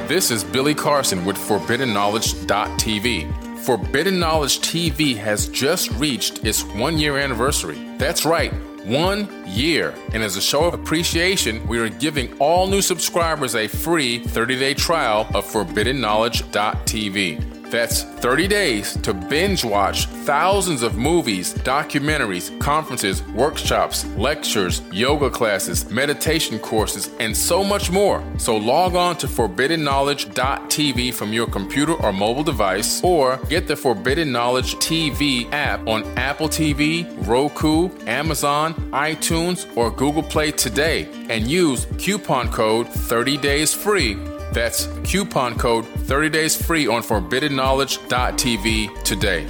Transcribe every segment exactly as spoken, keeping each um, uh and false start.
This is Billy Carson with Forbidden Knowledge dot T V. Forbidden Knowledge T V has just reached its one-year anniversary. That's right, one year. And as a show of appreciation, we are giving all new subscribers a free thirty-day trial of Forbidden Knowledge dot T V. That's thirty days to binge watch thousands of movies, documentaries, conferences, workshops, lectures, yoga classes, meditation courses, and so much more. So log on to Forbidden Knowledge dot T V from your computer or mobile device, or get the Forbidden Knowledge T V app on Apple T V, Roku, Amazon, iTunes, or Google Play today and use coupon code thirty days free. That's coupon code thirty days free on Forbidden Knowledge dot T V today.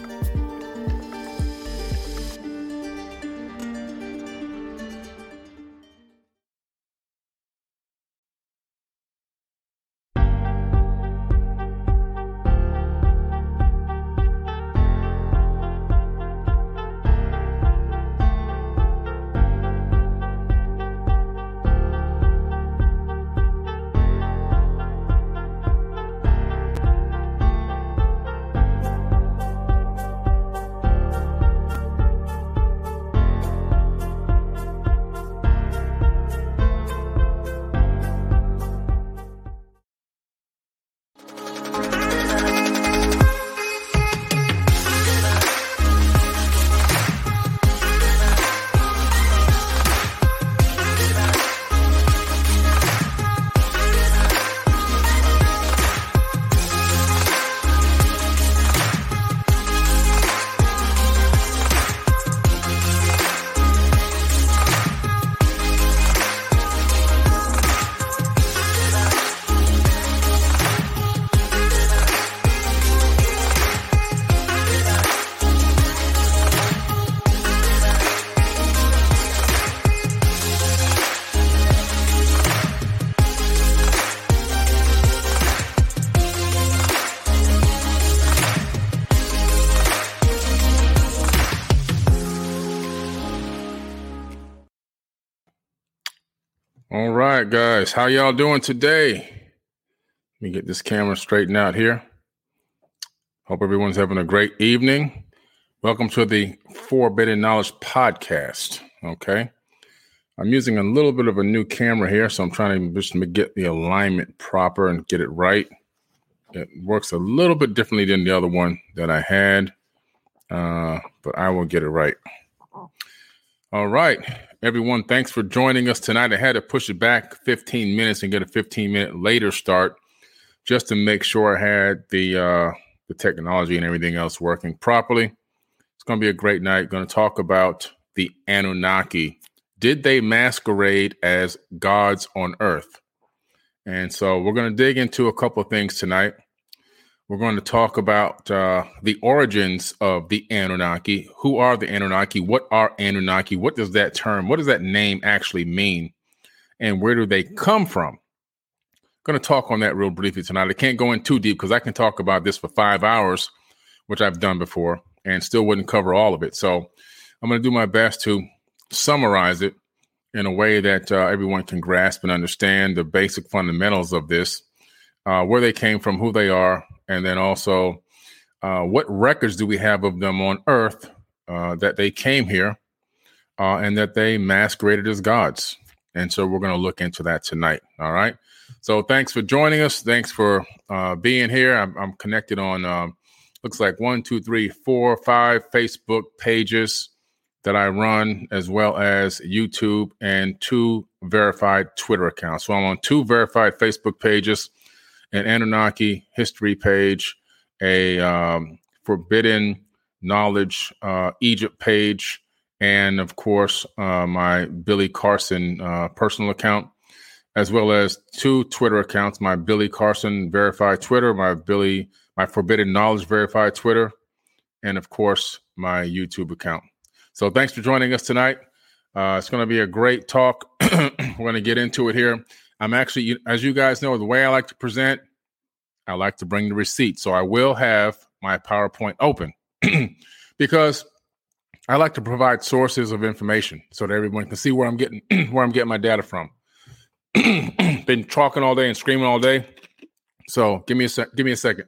All right, guys, how y'all doing today? Let me get this camera straightened out here. Hope everyone's having a great evening. Welcome to the Forbidden Knowledge podcast. Okay, I'm using a little bit of a new camera here, so I'm trying to just get the alignment proper and get it right. It works a little bit differently than the other one that I had, uh, but I will get it right. All right, everyone, thanks for joining us tonight. I had to push it back fifteen minutes and get a fifteen minute later start just to make sure I had the uh, the technology and everything else working properly. It's going to be a great night. Going to talk about the Anunnaki. Did they masquerade as gods on Earth? And so we're going to dig into a couple of things tonight. We're going to talk about uh, the origins of the Anunnaki. Who are the Anunnaki? What are Anunnaki? What does that term, what does that name actually mean? And where do they come from? I'm going to talk on that real briefly tonight. I can't go in too deep because I can talk about this for five hours, which I've done before, and still wouldn't cover all of it. So I'm going to do my best to summarize it in a way that uh, everyone can grasp and understand the basic fundamentals of this, uh, where they came from, who they are, and then also uh, what records do we have of them on Earth uh, that they came here uh, and that they masqueraded as gods. And so we're going to look into that tonight. All right. So thanks for joining us. Thanks for uh, being here. I'm, I'm connected on, um, looks like one, two, three, four, five Facebook pages that I run, as well as YouTube and two verified Twitter accounts. So I'm on two verified Facebook pages, an Anunnaki history page, a um, Forbidden Knowledge uh, Egypt page, and of course, uh, my Billy Carson uh, personal account, as well as two Twitter accounts, my Billy Carson verified Twitter, my Billy, my Forbidden Knowledge verified Twitter, and of course, my YouTube account. So thanks for joining us tonight. Uh, it's going to be a great talk. We're going to get into it here. I'm actually, as you guys know, the way I like to present, I like to bring the receipt. So I will have my PowerPoint open because I like to provide sources of information so that everyone can see where I'm getting where I'm getting my data from. Been talking all day and screaming all day. So give me a sec. Give me a second.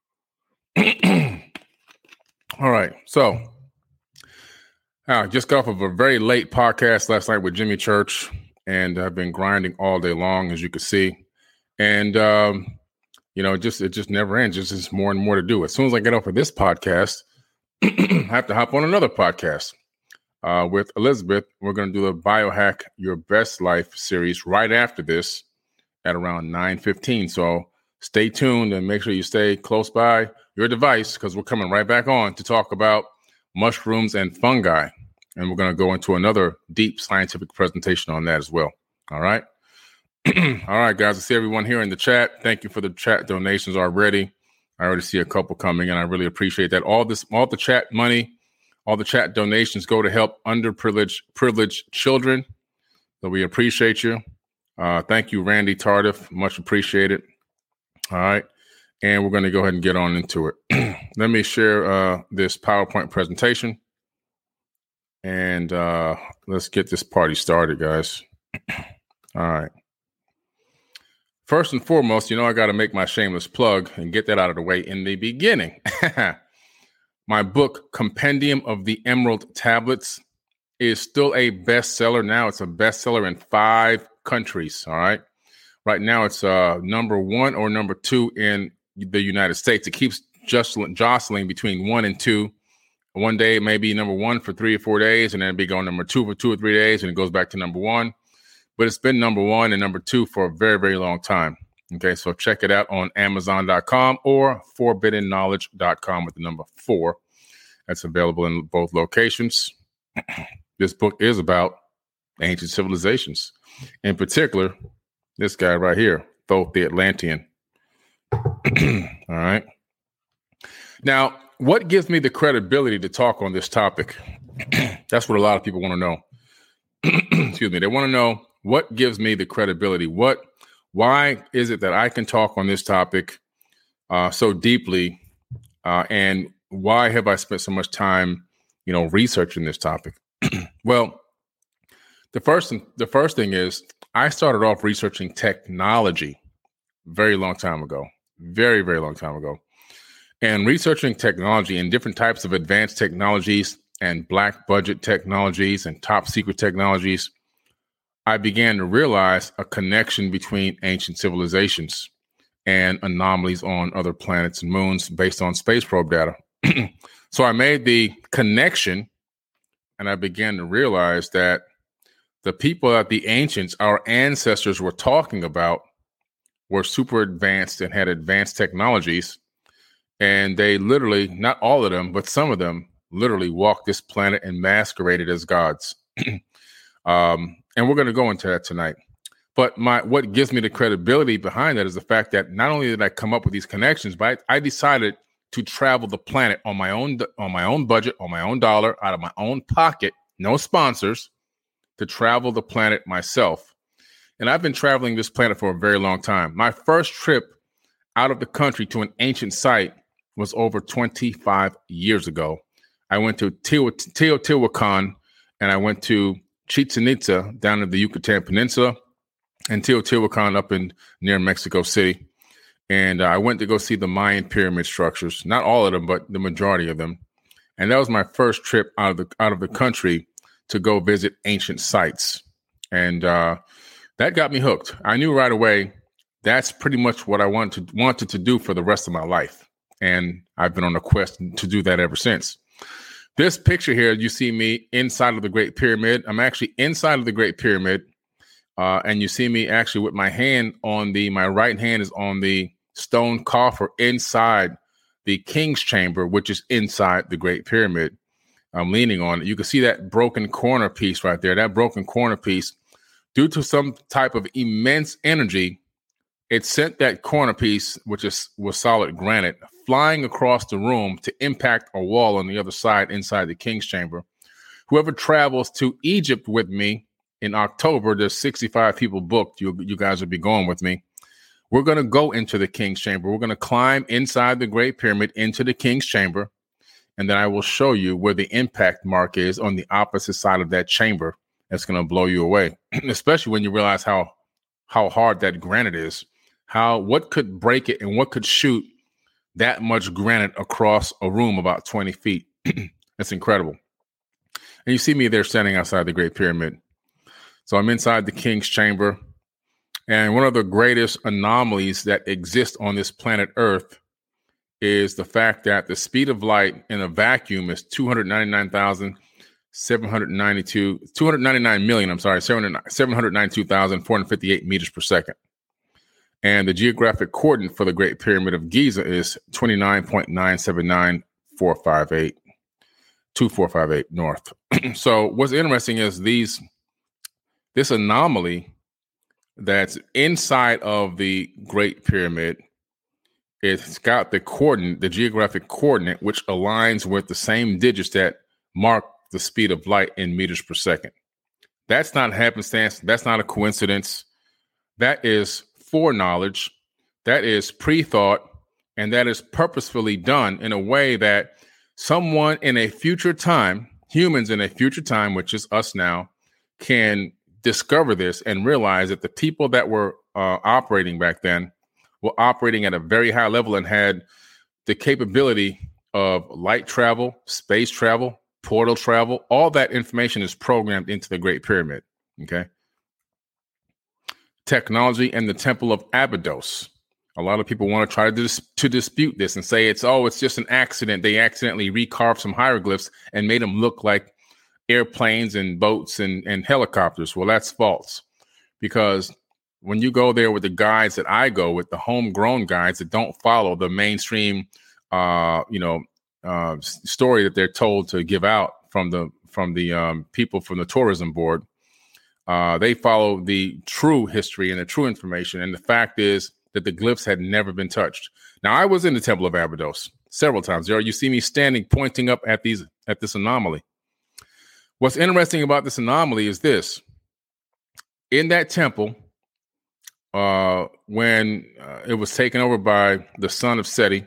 All right. So I uh, just got off of a very late podcast last night with Jimmy Church, and I've been grinding all day long, as you can see. And, um, you know, it just it just never ends. There's just more and more to do. As soon as I get off of this podcast, I have to hop on another podcast uh, with Elizabeth. We're going to do the Biohack Your Best Life series right after this at around nine fifteen. So stay tuned and make sure you stay close by your device, because we're coming right back on to talk about mushrooms and fungi. And we're going to go into another deep scientific presentation on that as well. All right. All right, guys. I see everyone here in the chat. Thank you for the chat donations already. I already see a couple coming, and I really appreciate that. All this, all the chat money, all the chat donations go to help underprivileged privileged children. So we appreciate you. Uh, thank you, Randy Tardif. Much appreciated. All right. And we're going to go ahead and get on into it. Let me share uh, this PowerPoint presentation. And uh, let's get this party started, guys. All right. First and foremost, you know, I got to make my shameless plug and get that out of the way in the beginning. My book, Compendium of the Emerald Tablets, is still a bestseller now. It's a bestseller in five countries. All right. Right now, it's uh, number one or number two in the United States. It keeps just jostling between one and two. One day it may be number one for three or four days, and then it'll be going number two for two or three days, and it goes back to number one. But it's been number one and number two for a very, very long time. Okay, so check it out on amazon dot com or forbidden knowledge dot com with the number four. That's available in both locations. This book is about ancient civilizations. In particular, this guy right here, Thoth the Atlantean. All right. Now, what gives me the credibility to talk on this topic? That's what a lot of people want to know. Excuse me. They want to know what gives me the credibility. What, why is it that I can talk on this topic uh, so deeply? Uh, and why have I spent so much time, you know, researching this topic? Well, the first, the first thing is I started off researching technology very long time ago, very, very long time ago. And researching technology and different types of advanced technologies and black budget technologies and top secret technologies, I began to realize a connection between ancient civilizations and anomalies on other planets and moons based on space probe data. So I made the connection, and I began to realize that the people that the ancients, our ancestors, were talking about were super advanced and had advanced technologies. And they literally, not all of them, but some of them literally walked this planet and masqueraded as gods. um, and we're going to go into that tonight. But my what gives me the credibility behind that is the fact that not only did I come up with these connections, but I, I decided to travel the planet on my own, on my own budget, on my own dollar, out of my own pocket, no sponsors, to travel the planet myself. And I've been traveling this planet for a very long time. My first trip out of the country to an ancient site was over twenty-five years ago. I went to Teot- Teotihuacan, and I went to Chichen Itza down in the Yucatan Peninsula, and Teotihuacan up in near Mexico City. And uh, I went to go see the Mayan pyramid structures, not all of them, but the majority of them. And that was my first trip out of the out of the country to go visit ancient sites. And uh, that got me hooked. I knew right away that's pretty much what I wanted to, wanted to do for the rest of my life. And I've been on a quest to do that ever since. This picture here, you see me inside of the Great Pyramid. I'm actually inside of the Great Pyramid. Uh, and you see me actually with my hand on the, my right hand is on the stone coffer inside the King's Chamber, which is inside the Great Pyramid. I'm leaning on it. You can see that broken corner piece right there. That broken corner piece, due to some type of immense energy, it sent that corner piece, which is was solid granite, flying across the room to impact a wall on the other side inside the King's Chamber. Whoever travels to Egypt with me in October, there's sixty-five people booked. You, you guys will be going with me. We're going to go into the King's Chamber. We're going to climb inside the Great Pyramid into the King's Chamber. And then I will show you where the impact mark is on the opposite side of that chamber. That's going to blow you away, especially when you realize how, how hard that granite is. How, what could break it and what could shoot that much granite across a room about twenty feet? That's incredible. And you see me there standing outside the Great Pyramid. So I'm inside the King's Chamber. And one of the greatest anomalies that exist on this planet Earth is the fact that the speed of light in a vacuum is two hundred ninety-nine thousand seven hundred ninety-two, two hundred ninety-nine million, I'm sorry, seven hundred ninety-two thousand four hundred fifty-eight meters per second. And the geographic coordinate for the Great Pyramid of Giza is twenty-nine point nine seven nine four five eight, two four five eight north. So what's interesting is these this anomaly that's inside of the Great Pyramid, it's got the coordinate, the geographic coordinate, which aligns with the same digits that mark the speed of light in meters per second. That's not happenstance. That's not a coincidence. That is foreknowledge. That is pre-thought. And that is purposefully done in a way that someone in a future time, humans in a future time, which is us now, can discover this and realize that the people that were uh, operating back then were operating at a very high level and had the capability of light travel, space travel, portal travel. All that information is programmed into the Great Pyramid. Okay. Technology and the Temple of Abydos. A lot of people want to try to, dis- to dispute this and say it's, oh, it's just an accident. They accidentally recarved some hieroglyphs and made them look like airplanes and boats and, and helicopters. Well, that's false, because when you go there with the guides that I go with, the homegrown guides that don't follow the mainstream, uh, you know, uh, story that they're told to give out from the from the um, people from the tourism board, uh, they follow the true history and the true information. And the fact is that the glyphs had never been touched. Now, I was in the Temple of Abydos several times. There, you see me standing, pointing up at these at this anomaly. What's interesting about this anomaly is this: in that temple, uh, when uh, it was taken over by the son of Seti,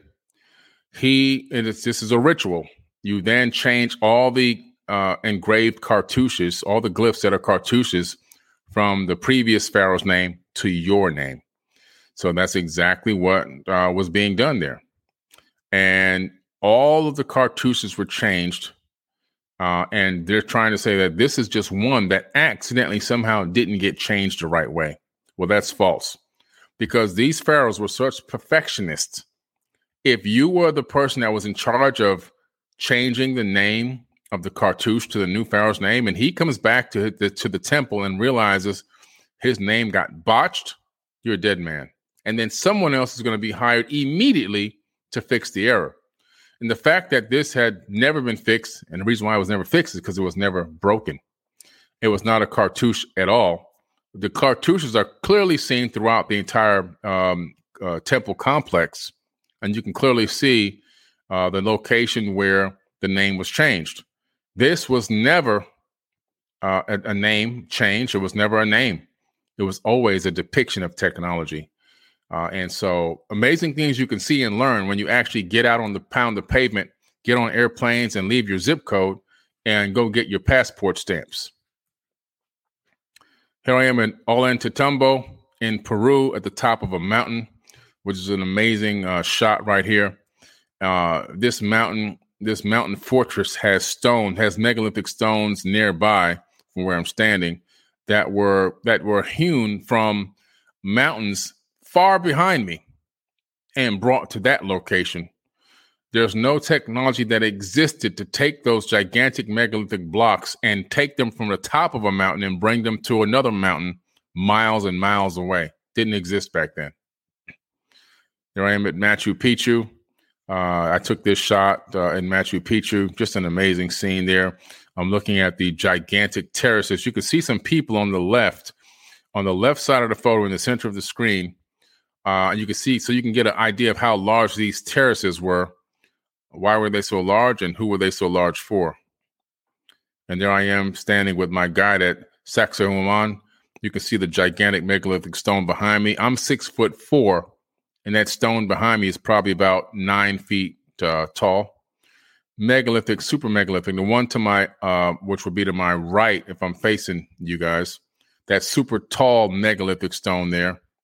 he and it's, this is a ritual. You then change all the uh, engraved cartouches, all the glyphs that are cartouches, from the previous pharaoh's name to your name. So that's exactly what uh, was being done there. And all of the cartouches were changed. Uh, and they're trying to say that this is just one that accidentally somehow didn't get changed the right way. Well, that's false, because these pharaohs were such perfectionists. If you were the person that was in charge of changing the name of the cartouche to the new pharaoh's name, and he comes back to the, to the temple and realizes his name got botched, you're a dead man. And then someone else is going to be hired immediately to fix the error. And the fact that this had never been fixed, and the reason why it was never fixed is because it was never broken. It was not a cartouche at all. The cartouches are clearly seen throughout the entire um, uh, temple complex, and you can clearly see uh, the location where the name was changed. This was never uh, a, a name change. It was never a name. It was always a depiction of technology. Uh, and so amazing things you can see and learn when you actually get out on the pound of pavement, get on airplanes and leave your zip code and go get your passport stamps. Here I am in Ollantaytambo in Peru at the top of a mountain, which is an amazing uh, shot right here. Uh, this mountain, this mountain fortress has stone, has megalithic stones nearby from where I'm standing that were that were hewn from mountains far behind me and brought to that location. There's no technology that existed to take those gigantic megalithic blocks and take them from the top of a mountain and bring them to another mountain miles and miles away. Didn't exist back then. There I am at Machu Picchu. Uh, I took this shot uh, in Machu Picchu. Just an amazing scene there. I'm looking at the gigantic terraces. You can see some people on the left, on the left side of the photo in the center of the screen. Uh, you can see, so you can get an idea of how large these terraces were. Why were they so large, and who were they so large for? And there I am standing with my guide at Sacsayhuaman. You can see the gigantic megalithic stone behind me. I'm six foot four, and that stone behind me is probably about nine feet uh, tall. Megalithic, super megalithic. The one to my, uh, which would be to my right if I'm facing you guys, that super tall megalithic stone there.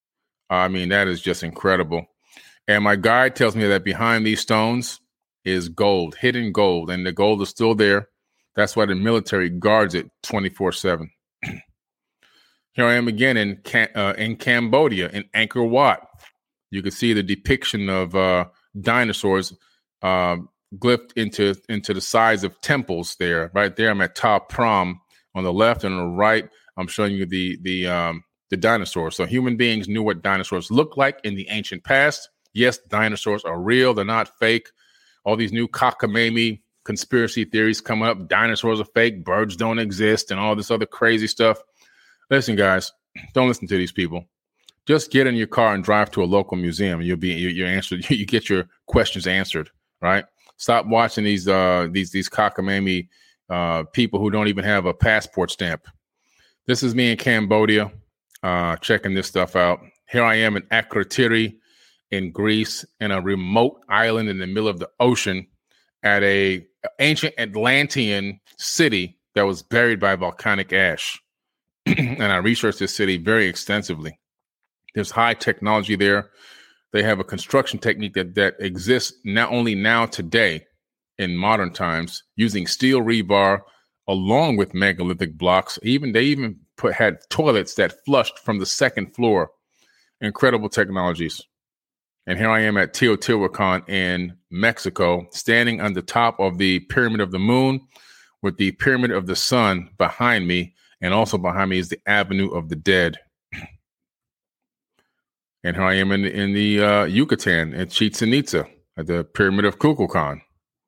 I mean, that is just incredible. And my guide tells me that behind these stones is gold, hidden gold, and the gold is still there. That's why the military guards it twenty-four seven. Here I am again in Cam- uh, in Cambodia, in Angkor Wat. You can see the depiction of uh, dinosaurs uh, glyphed into, into the sides of temples there. Right there, I'm at Ta Prohm on the left, and on the right, I'm showing you the the um, the dinosaurs. So human beings knew what dinosaurs looked like in the ancient past. Yes, dinosaurs are real. They're not fake. All these new cockamamie conspiracy theories coming up. Dinosaurs are fake. Birds don't exist and all this other crazy stuff. Listen, guys, don't listen to these people. Just get in your car and drive to a local museum. And you'll be you're answered. You get your questions answered, right? Stop watching these uh, these these cockamamie uh, people who don't even have a passport stamp. This is me in Cambodia, uh, checking this stuff out. Here I am in Akrotiri in Greece, in a remote island in the middle of the ocean, at a ancient Atlantean city that was buried by volcanic ash. And I researched this city very extensively. There's high technology there. They have a construction technique that, that exists not only now today in modern times, using steel rebar along with megalithic blocks. Even they even put had toilets that flushed from the second floor. Incredible technologies. And here I am at Teotihuacan in Mexico, standing on the top of the Pyramid of the Moon with the Pyramid of the Sun behind me. And also behind me is the Avenue of the Dead. And here I am in, in the uh, Yucatan at Chichen Itza at the Pyramid of Kukulkan.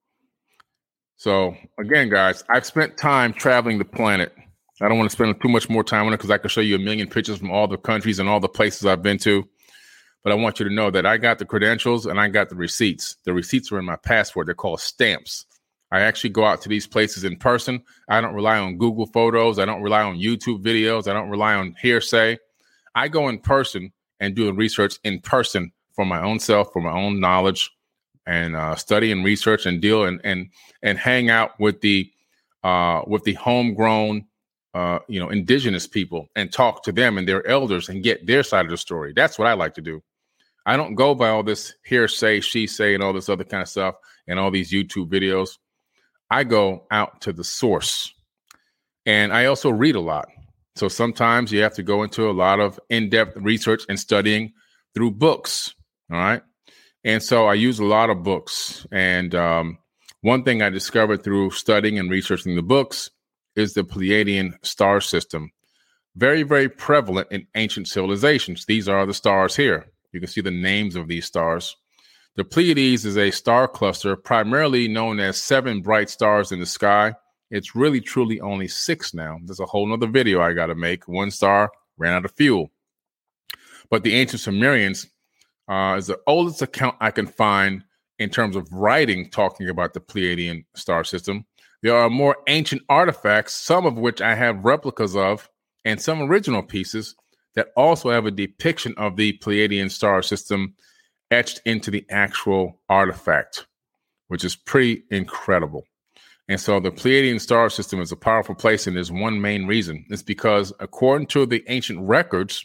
So again, guys, I've spent time traveling the planet. I don't want to spend too much more time on it because I can show you a million pictures from all the countries and all the places I've been to. But I want you to know that I got the credentials and I got the receipts. The receipts are in my passport. They're called stamps. I actually go out to these places in person. I don't rely on Google Photos. I don't rely on YouTube videos. I don't rely on hearsay. I go in person and do the research in person for my own self, for my own knowledge, and uh, study and research and deal and and and hang out with the uh, with the homegrown, uh, you know, indigenous people and talk to them and their elders and get their side of the story. That's what I like to do. I don't go by all this hearsay, she say, and all this other kind of stuff and all these YouTube videos. I go out to the source, and I also read a lot. So sometimes you have to go into a lot of in-depth research and studying through books. All right. And so I use a lot of books. And um, one thing I discovered through studying and researching the books is the Pleiadian star system. Very, very prevalent in ancient civilizations. These are the stars here. You can see the names of these stars. The Pleiades is a star cluster primarily known as seven bright stars in the sky. It's really, truly only six now. There's a whole nother video I got to make. One star ran out of fuel. But the ancient Sumerians uh, is the oldest account I can find in terms of writing talking about the Pleiadian star system. There are more ancient artifacts, some of which I have replicas of, and some original pieces that also have a depiction of the Pleiadian star system etched into the actual artifact, which is pretty incredible. And so the Pleiadian star system is a powerful place, and there's one main reason. It's because according to the ancient records,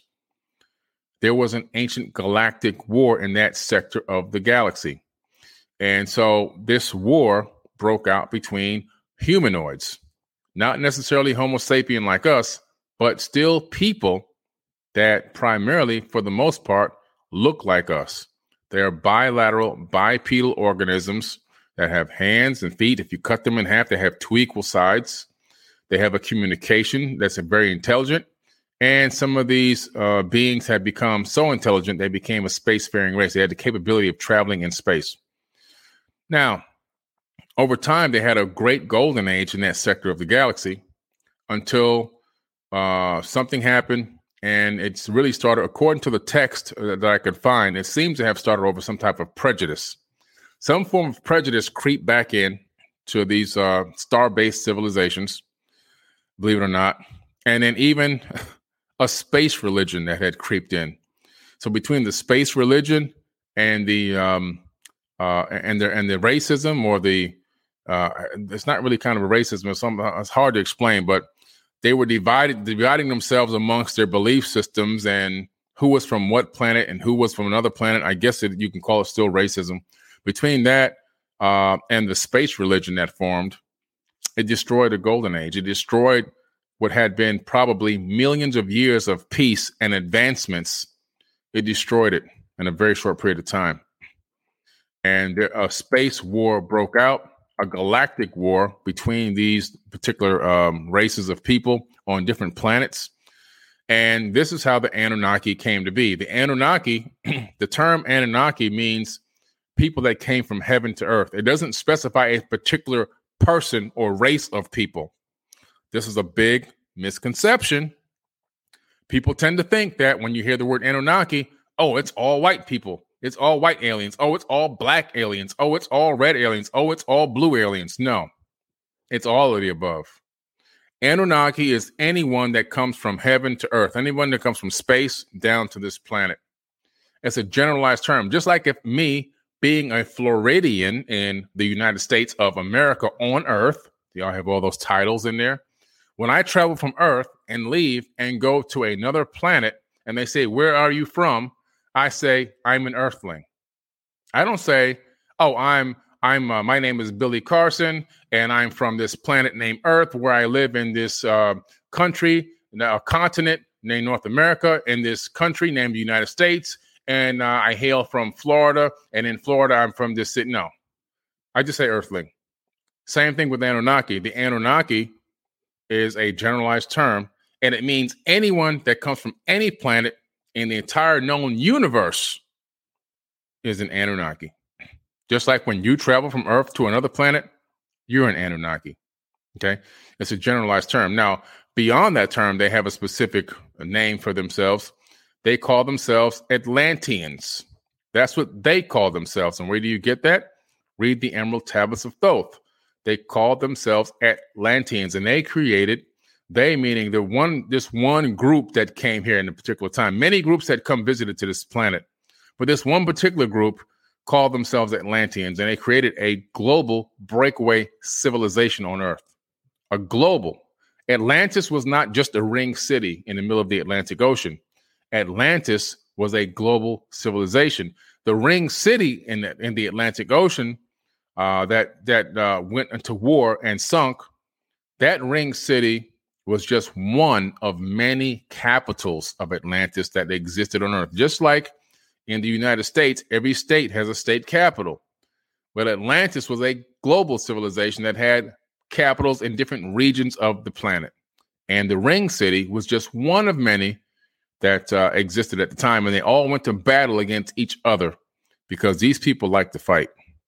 there was an ancient galactic war in that sector of the galaxy. And so this war broke out between humanoids, not necessarily Homo sapien like us, but still people that primarily, for the most part, look like us. They are bilateral, bipedal organisms that have hands and feet. If you cut them in half, they have two equal sides. They have a communication that's very intelligent. And some of these uh, beings have become so intelligent, they became a spacefaring race. They had the capability of traveling in space. Now, over time, they had a great golden age in that sector of the galaxy until uh, something happened. And it's really started, according to the text that I could find, it seems to have started over some type of prejudice. Some form of prejudice creep back in to these uh, star-based civilizations, believe it or not. And then even a space religion that had creeped in. So between the space religion and the um, uh, and the and the racism, or the uh, it's not really kind of a racism. It's, some, it's hard to explain, but they were divided, dividing themselves amongst their belief systems and who was from what planet and who was from another planet. I guess it, you can call it still racism. Between that uh, and the space religion that formed, it destroyed the golden age. It destroyed what had been probably millions of years of peace and advancements. It destroyed it in a very short period of time. And there, a space war broke out, a galactic war between these particular um, races of people on different planets. And this is how the Anunnaki came to be. The Anunnaki, the term Anunnaki means people that came from heaven to earth. It doesn't specify a particular person or race of people. This is a big misconception. People tend to think that when you hear the word Anunnaki, oh, it's all white people. It's all white aliens. Oh, it's all black aliens. Oh, it's all red aliens. Oh, it's all blue aliens. No, it's all of the above. Anunnaki is anyone that comes from heaven to earth, anyone that comes from space down to this planet. It's a generalized term. Just like if me being a Floridian in the United States of America on earth, y'all have all those titles in there. When I travel from earth and leave and go to another planet and they say, where are you from? I say, I'm an earthling. I don't say, oh, I'm, I'm, uh, my name is Billy Carson and I'm from this planet named Earth where I live in this uh, country, a continent named North America, in this country named the United States. And uh, I hail from Florida, and in Florida, I'm from this city. No, I just say earthling. Same thing with Anunnaki. The Anunnaki is a generalized term, and it means anyone that comes from any planet in the entire known universe is an Anunnaki. Just like when you travel from Earth to another planet, you're an Anunnaki. Okay? It's a generalized term. Now, beyond that term, they have a specific name for themselves. They call themselves Atlanteans. That's what they call themselves. And where do you get that? Read the Emerald Tablets of Thoth. They called themselves Atlanteans, and they created, they meaning the one, this one group that came here in a particular time. Many groups had come visited to this planet, but this one particular group called themselves Atlanteans, and they created a global breakaway civilization on Earth. A global. Atlantis was not just a ring city in the middle of the Atlantic Ocean. Atlantis was a global civilization. The ring city in the, in the Atlantic Ocean uh, that that uh, went into war and sunk, that ring city was just one of many capitals of Atlantis that existed on Earth. Just like in the United States, every state has a state capital. But Atlantis was a global civilization that had capitals in different regions of the planet. And the ring city was just one of many that uh, existed at the time, and they all went to battle against each other because these people like to fight.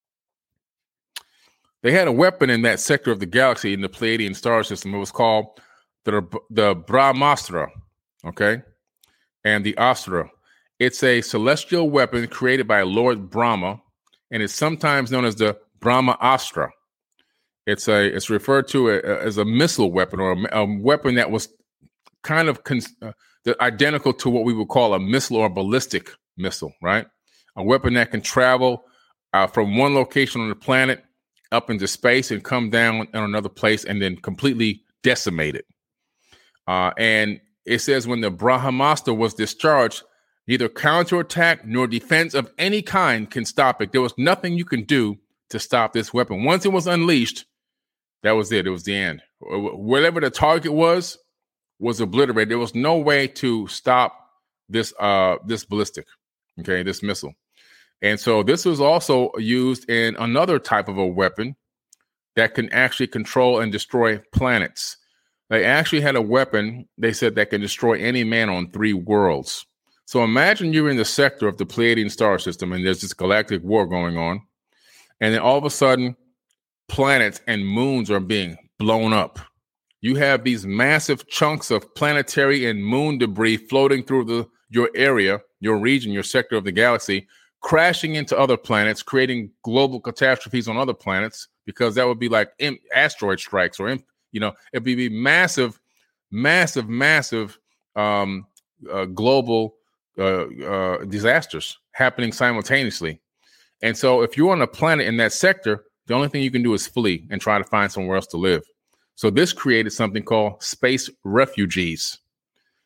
They had a weapon in that sector of the galaxy in the Pleiadian star system. It was called the, the Brahmastra, okay, and the Astra. It's a celestial weapon created by Lord Brahma, and it's sometimes known as the Brahmastra. It's a it's referred to a, a, as a missile weapon, or a, a weapon that was kind of cons- uh, the, identical to what we would call a missile or a ballistic missile, right? A weapon that can travel uh, from one location on the planet up into space and come down on another place and then completely decimate it. Uh, and it says when the Brahmastra was discharged, neither counterattack nor defense of any kind can stop it. There was nothing you can do to stop this weapon. Once it was unleashed, that was it. It was the end. Whatever the target was, was obliterated. There was no way to stop this uh, this ballistic, okay, this missile. And so this was also used in another type of a weapon that can actually control and destroy planets. They actually had a weapon, they said, that can destroy any man on three worlds. So imagine you're in the sector of the Pleiadian star system and there's this galactic war going on. And then all of a sudden, planets and moons are being blown up. You have these massive chunks of planetary and moon debris floating through the your area, your region, your sector of the galaxy, crashing into other planets, creating global catastrophes on other planets, because that would be like asteroid strikes or, you know, it'd be massive, massive, massive um, uh, global uh, uh, disasters happening simultaneously. And so if you're on a planet in that sector, the only thing you can do is flee and try to find somewhere else to live. So this created something called space refugees.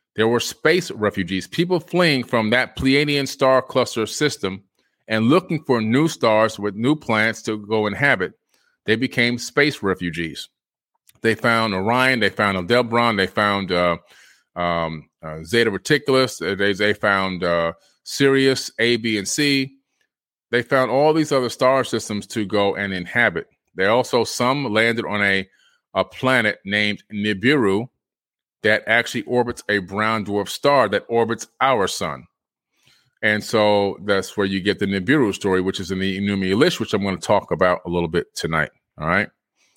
There were space refugees, people fleeing from that Pleiadian star cluster system and looking for new stars with new planets to go inhabit. They became space refugees. They found Orion, they found Aldebaran, they found uh, um, uh, Zeta Reticulus, they, they found uh, Sirius, A, B, and C. They found all these other star systems to go and inhabit. They also, some landed on a, a planet named Nibiru that actually orbits a brown dwarf star that orbits our sun. And so that's where you get the Nibiru story, which is in the Enuma Elish, which I'm going to talk about a little bit tonight. All right.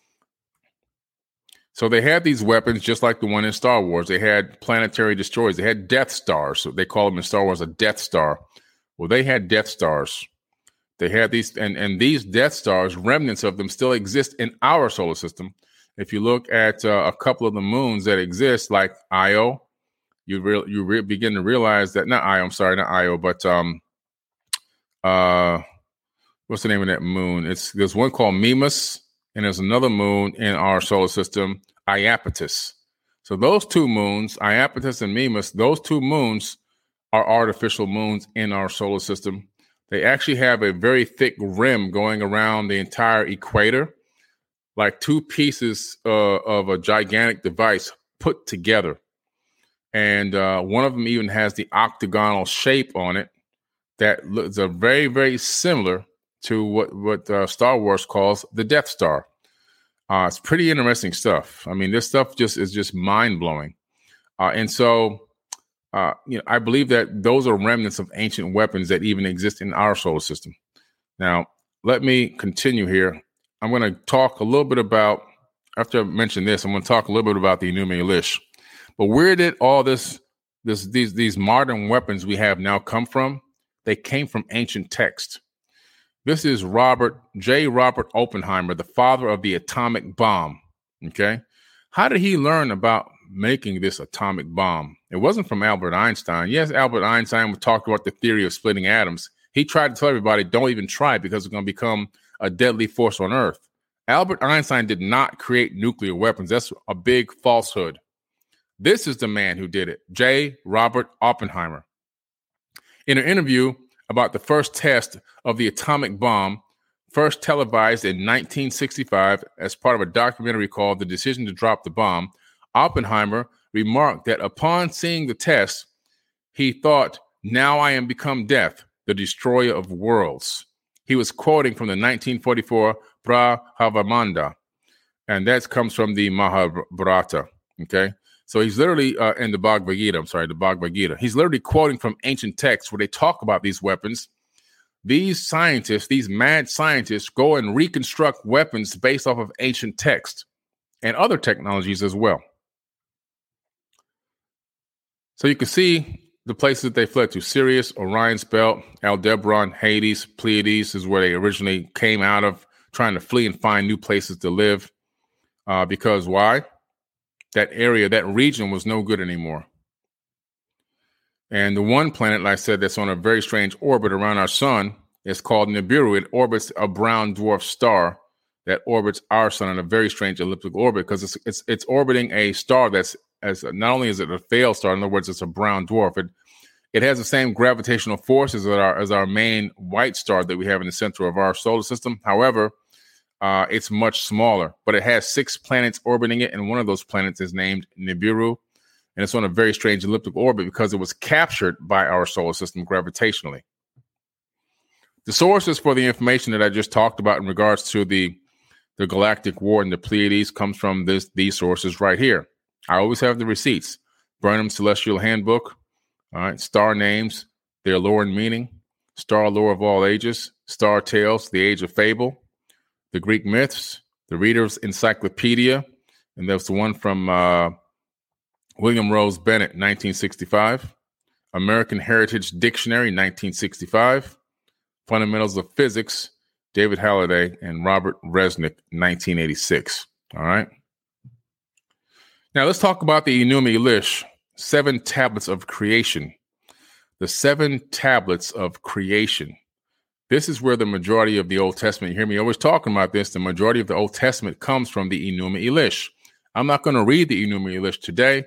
So they had these weapons just like the one in Star Wars. They had planetary destroyers. They had Death Stars. So they call them in Star Wars a Death Star. Well, they had Death Stars. They had these, and, and these Death Stars, remnants of them still exist in our solar system. If you look at uh, a couple of the moons that exist, like Io, you re- you re- begin to realize that, not Io, I'm sorry, not Io, but um, uh, what's the name of that moon? It's there's one called Mimas, and there's another moon in our solar system, Iapetus. So those two moons, Iapetus and Mimas, those two moons are artificial moons in our solar system. They actually have a very thick rim going around the entire equator, like two pieces uh, of a gigantic device put together. And uh, one of them even has the octagonal shape on it that looks uh, very, very similar to what, what uh, Star Wars calls the Death Star. Uh, it's pretty interesting stuff. I mean, this stuff just is just mind-blowing. Uh, and so, uh, you know, I believe that those are remnants of ancient weapons that even exist in our solar system. Now, let me continue here. I'm going to talk a little bit about, after I mention this, I'm going to talk a little bit about the Enuma Elish. But where did all this, this, these, these modern weapons we have now come from? They came from ancient text. This is Robert J. Robert Oppenheimer, the father of the atomic bomb. Okay, how did he learn about making this atomic bomb? It wasn't from Albert Einstein. Yes, Albert Einstein talked about the theory of splitting atoms. He tried to tell everybody, don't even try because it's going to become a deadly force on Earth. Albert Einstein did not create nuclear weapons. That's a big falsehood. This is the man who did it, J. Robert Oppenheimer. In an interview about the first test of the atomic bomb, first televised in nineteen sixty-five as part of a documentary called The Decision to Drop the Bomb, Oppenheimer remarked that upon seeing the test, he thought, "Now I am become death, the destroyer of worlds." He was quoting from the nineteen forty-four Brahmavamanda, and that comes from the Mahabharata, okay? So he's literally uh, in the Bhagavad Gita, I'm sorry, the Bhagavad Gita. He's literally quoting from ancient texts where they talk about these weapons. These scientists, these mad scientists, go and reconstruct weapons based off of ancient text and other technologies as well. So you can see the places that they fled to: Sirius, Orion's Belt, Aldebaran, Hades, Pleiades is where they originally came out of, trying to flee and find new places to live. Uh, because why? That area, that region was no good anymore. And the one planet, like I said, that's on a very strange orbit around our sun is called Nibiru. It orbits a brown dwarf star that orbits our sun in a very strange elliptical orbit because it's, it's it's orbiting a star that's, as not only is it a failed star, in other words, it's a brown dwarf. It it has the same gravitational forces as our as our main white star that we have in the center of our solar system. However, uh, it's much smaller, but it has six planets orbiting it, and one of those planets is named Nibiru, and it's on a very strange elliptical orbit because it was captured by our solar system gravitationally. The sources for the information that I just talked about in regards to the the galactic war and the Pleiades comes from this these sources right here. I always have the receipts: Burnham's Celestial Handbook, all right, star names, their lore and meaning, star lore of all ages, star tales, the age of fable, the Greek myths, the Reader's Encyclopedia, and that's the one from uh, William Rose Bennett, nineteen sixty-five, American Heritage Dictionary, nineteen sixty-five, Fundamentals of Physics, David Halliday and Robert Resnick, nineteen eighty-six. All right. Now let's talk about the Enuma Elish, seven tablets of creation. The seven tablets of creation. This is where the majority of the Old Testament, you hear me always talking about this, the majority of the Old Testament comes from the Enuma Elish. I'm not going to read the Enuma Elish today,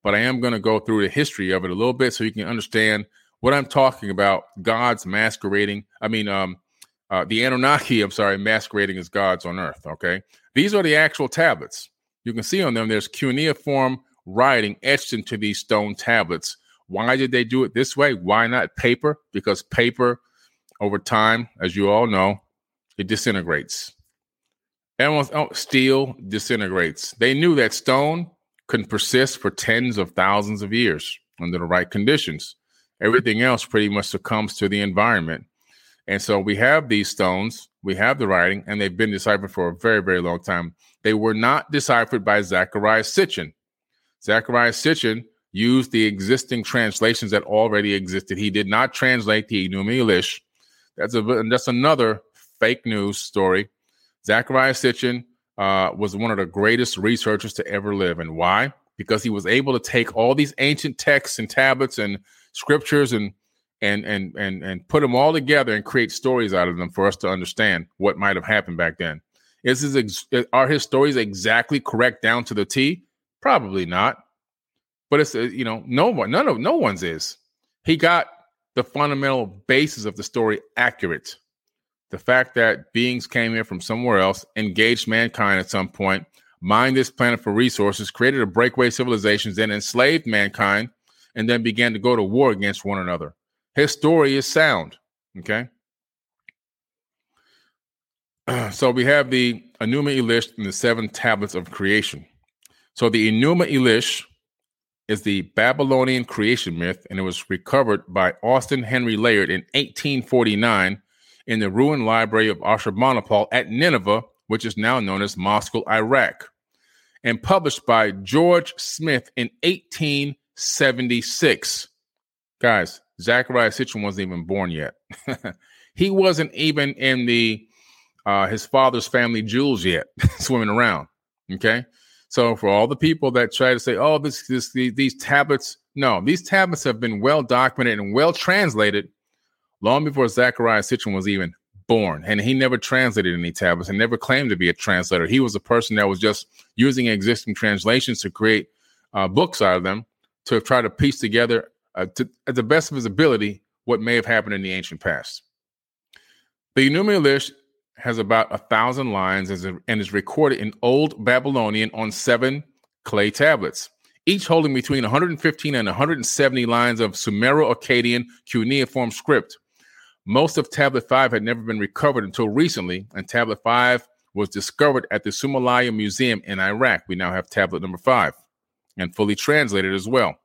but I am going to go through the history of it a little bit so you can understand what I'm talking about. Gods masquerading. I mean, um, uh, the Anunnaki, I'm sorry, masquerading as gods on earth. Okay. These are the actual tablets. You can see on them, there's cuneiform writing etched into these stone tablets. Why did they do it this way? Why not paper? Because paper, over time, as you all know, it disintegrates. Everyone, oh, steel disintegrates. They knew that stone can persist for tens of thousands of years under the right conditions. Everything else pretty much succumbs to the environment. And so we have these stones, we have the writing, and they've been deciphered for a very, very long time. They were not deciphered by Zecharia Sitchin. Zecharia Sitchin used the existing translations that already existed. He did not translate the Enuma Elish. That's a that's another fake news story. Zecharia Sitchin uh, was one of the greatest researchers to ever live. And why? Because he was able to take all these ancient texts and tablets and scriptures and and and and and put them all together and create stories out of them for us to understand what might have happened back then. Is his ex- are his stories exactly correct down to the T? Probably not. But it's, you know, no one, none of, no one's is. He got the fundamental basis of the story accurate. The fact that beings came here from somewhere else, engaged mankind at some point, mined this planet for resources, created a breakaway civilizations, then enslaved mankind, and then began to go to war against one another. His story is sound. Okay. So we have the Enuma Elish and the seven tablets of creation. So the Enuma Elish is the Babylonian creation myth, and it was recovered by Austin Henry Layard in eighteen forty-nine in the ruined library of Ashurbanipal at Nineveh, which is now known as Mosul, Iraq, and published by George Smith in eighteen seventy-six. Guys, Zecharia Sitchin wasn't even born yet. He wasn't even in the uh, his father's family jewels yet, swimming around. Okay. So for all the people that try to say, oh, this, this, these, these tablets, no, these tablets have been well documented and well translated long before Zecharia Sitchin was even born. And he never translated any tablets and never claimed to be a translator. He was a person that was just using existing translations to create uh, books out of them to try to piece together, uh, to, at the best of his ability, what may have happened in the ancient past. The Enuma Elish has about a thousand lines and is recorded in Old Babylonian on seven clay tablets, each holding between one hundred fifteen and one hundred seventy lines of Sumero-Akkadian cuneiform script. Most of Tablet five had never been recovered until recently, and Tablet five was discovered at the Somalia Museum in Iraq. We now have tablet number five and fully translated as well.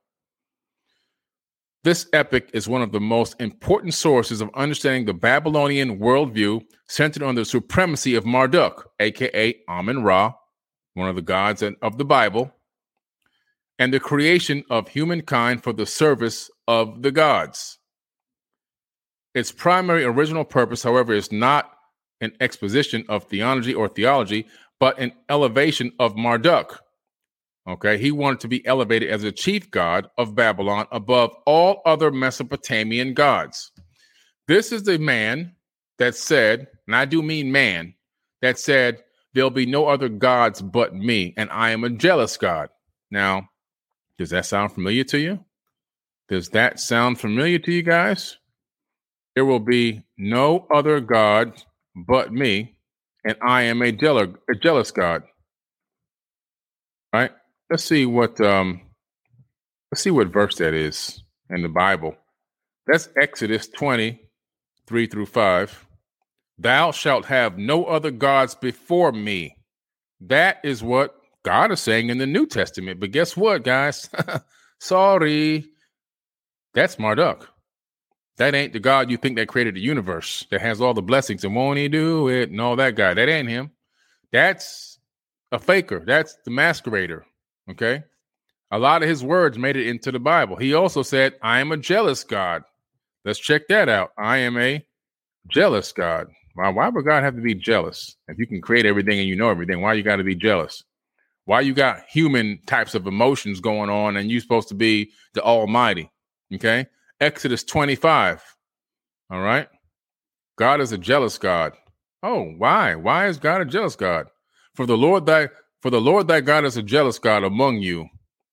This epic is one of the most important sources of understanding the Babylonian worldview centered on the supremacy of Marduk, a k a. Amun-Ra, one of the gods of the Bible, and the creation of humankind for the service of the gods. Its primary original purpose, however, is not an exposition of theology or theology, but an elevation of Marduk. Okay, he wanted to be elevated as a chief god of Babylon above all other Mesopotamian gods. This is the man that said, and I do mean man, that said, there'll be no other gods but me, and I am a jealous God. Now, does that sound familiar to you? Does that sound familiar to you guys? There will be no other God but me, and I am a, jealous, a jealous God. Right? Let's see what um, let's see what verse that is in the Bible. That's Exodus twenty, three through five. Thou shalt have no other gods before me. That is what God is saying in the New Testament. But guess what, guys? Sorry. That's Marduk. That ain't the God you think that created the universe, that has all the blessings and won't he do it and all that guy. That ain't him. That's a faker. That's the masquerader. Okay. A lot of his words made it into the Bible. He also said, I am a jealous God. Let's check that out. I am a jealous God. Why, why would God have to be jealous? If you can create everything and you know everything, why you got to be jealous? Why you got human types of emotions going on and you're supposed to be the Almighty? Okay. Exodus twenty-five. All right. God is a jealous God. Oh, why? Why is God a jealous God? For the Lord thy For the Lord thy God is a jealous God among you,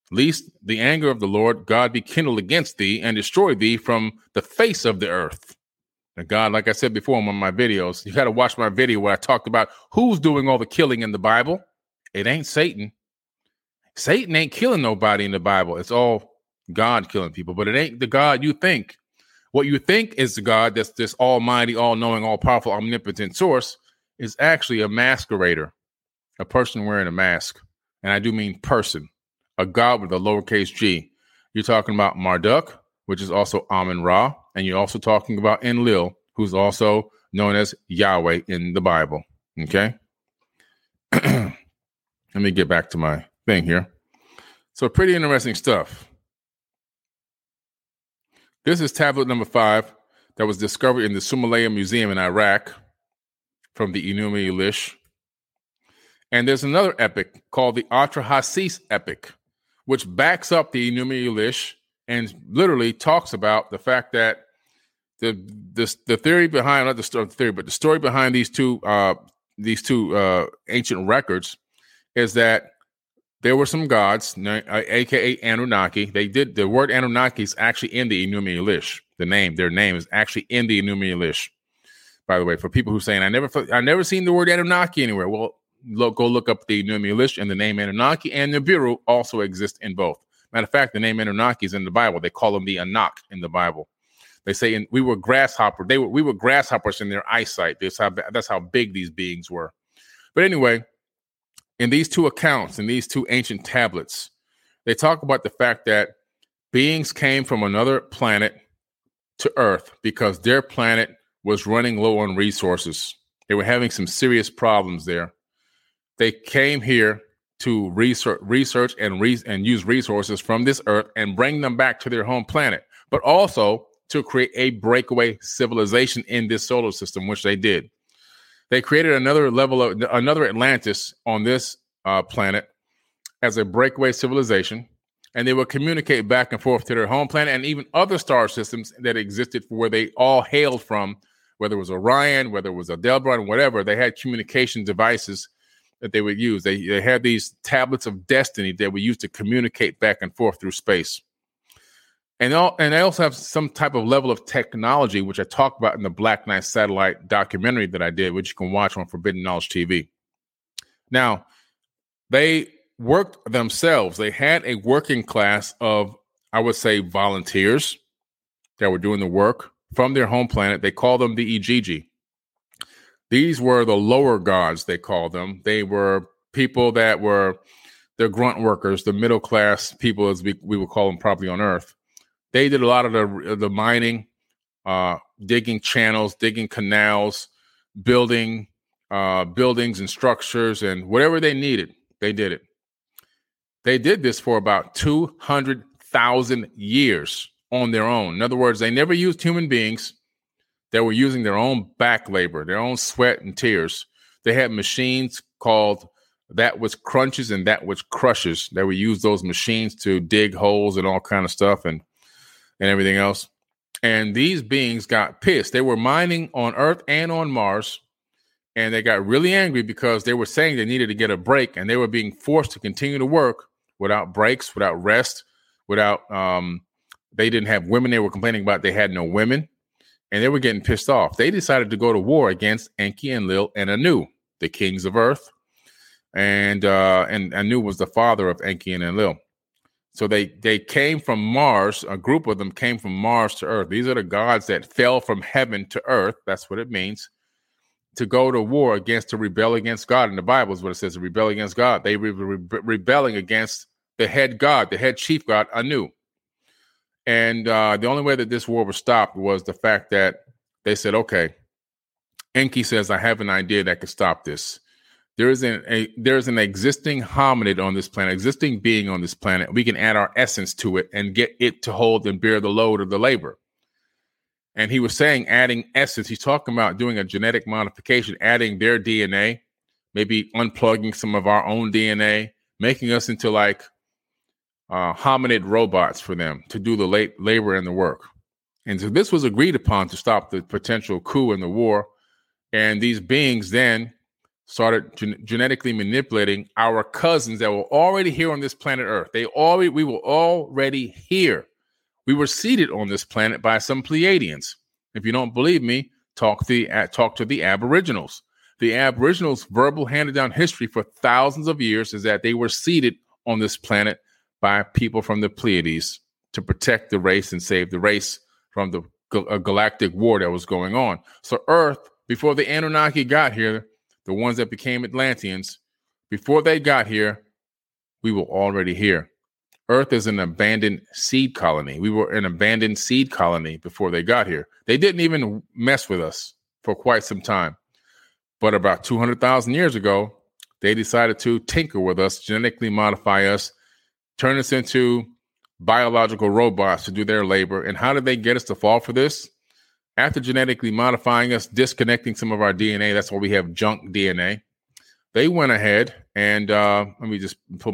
lest the anger of the Lord God be kindled against thee and destroy thee from the face of the earth. And God, like I said before in one of my videos, you got to watch my video where I talked about who's doing all the killing in the Bible. It ain't Satan. Satan ain't killing nobody in the Bible. It's all God killing people, but it ain't the God you think. What you think is the God that's this almighty, all-knowing, all-powerful, omnipotent source is actually a masquerader, a person wearing a mask. And I do mean person, a God with a lowercase g. You're talking about Marduk, which is also Amun-Ra, and you're also talking about Enlil, who's also known as Yahweh in the Bible. Okay? Let me get back to my thing here. So pretty interesting stuff. This is tablet number five that was discovered in the Somalia Museum in Iraq from the Enuma Elish. And there's another epic called the Atrahasis epic, which backs up the Enuma Elish and literally talks about the fact that the the, the theory behind, not the story, theory, but the story behind these two uh, these two uh, ancient records is that there were some gods, aka Anunnaki. They did the word Anunnaki is actually in the Enuma Elish. The name, their name is actually in the Enuma Elish. By the way, for people who are saying I never, I never seen the word Anunnaki anywhere. Well, look, go look up the Enuma Elish, and the name Anunnaki and Nibiru also exist in both. Matter of fact, the name Anunnaki is in the Bible. They call them the Anak in the Bible. They say in, we were grasshopper. They were we were grasshoppers in their eyesight. That's how that's how big these beings were. But anyway. In these two accounts, in these two ancient tablets, they talk about the fact that beings came from another planet to Earth because their planet was running low on resources. They were having some serious problems there. They came here to research, research and, re- and use resources from this Earth and bring them back to their home planet, but also to create a breakaway civilization in this solar system, which they did. They created another level of another Atlantis on this uh, planet as a breakaway civilization, and they would communicate back and forth to their home planet and even other star systems that existed where they all hailed from, whether it was Orion, whether it was Aldebaran, whatever. They had communication devices that they would use. They, they had these tablets of destiny that we used to communicate back and forth through space. And, all, and they also have some type of level of technology, which I talked about in the Black Knight satellite documentary that I did, which you can watch on Forbidden Knowledge T V. Now, they worked themselves. They had a working class of, I would say, volunteers that were doing the work from their home planet. They call them the Igigi. These were the lower gods, they call them. They were people that were the grunt workers, the middle class people, as we, we would call them probably on Earth. They did a lot of the, the mining, uh, digging channels, digging canals, building uh, buildings and structures, and whatever they needed, they did it. They did this for about two hundred thousand years on their own. In other words, they never used human beings. They were using their own back labor, their own sweat and tears. They had machines called that which crunches and that which crushes. They would use those machines to dig holes and all kind of stuff and and everything else. And these beings got pissed. They were mining on Earth and on Mars, and they got really angry because they were saying they needed to get a break, and they were being forced to continue to work without breaks, without rest, without, um, they didn't have women. They were complaining about they had no women, and they were getting pissed off. They decided to go to war against Enki, Enlil, and Anu, the kings of Earth. And, uh, and Anu was the father of Enki and Enlil. So they, they came from Mars. A group of them came from Mars to Earth. These are the gods that fell from heaven to Earth. That's what it means. To go to war against, to rebel against God. In the Bible is what it says, to rebel against God. They were re- re- rebelling against the head god, the head chief god, Anu. And uh, the only way that this war was stopped was the fact that they said, okay, Enki says, I have an idea that could stop this. There is an a there is an existing hominid on this planet, existing being on this planet. We can add our essence to it and get it to hold and bear the load of the labor. And he was saying adding essence. He's talking about doing a genetic modification, adding their D N A, maybe unplugging some of our own D N A, making us into like uh, hominid robots for them to do the late labor and the work. And so this was agreed upon to stop the potential coup in the war. And these beings then started gen- genetically manipulating our cousins that were already here on this planet Earth. They already, we were already here. We were seeded on this planet by some Pleiadians. If you don't believe me, talk the uh, talk to the Aboriginals. The Aboriginals' verbal handed down history for thousands of years is that they were seeded on this planet by people from the Pleiades to protect the race and save the race from the gal- galactic war that was going on. So Earth, before the Anunnaki got here, the ones that became Atlanteans, before they got here, we were already here. Earth is an abandoned seed colony. We were an abandoned seed colony before they got here. They didn't even mess with us for quite some time. But about two hundred thousand years ago, they decided to tinker with us, genetically modify us, turn us into biological robots to do their labor. And how did they get us to fall for this? After genetically modifying us, disconnecting some of our D N A, that's why we have junk D N A. They went ahead and uh, let me just pull my.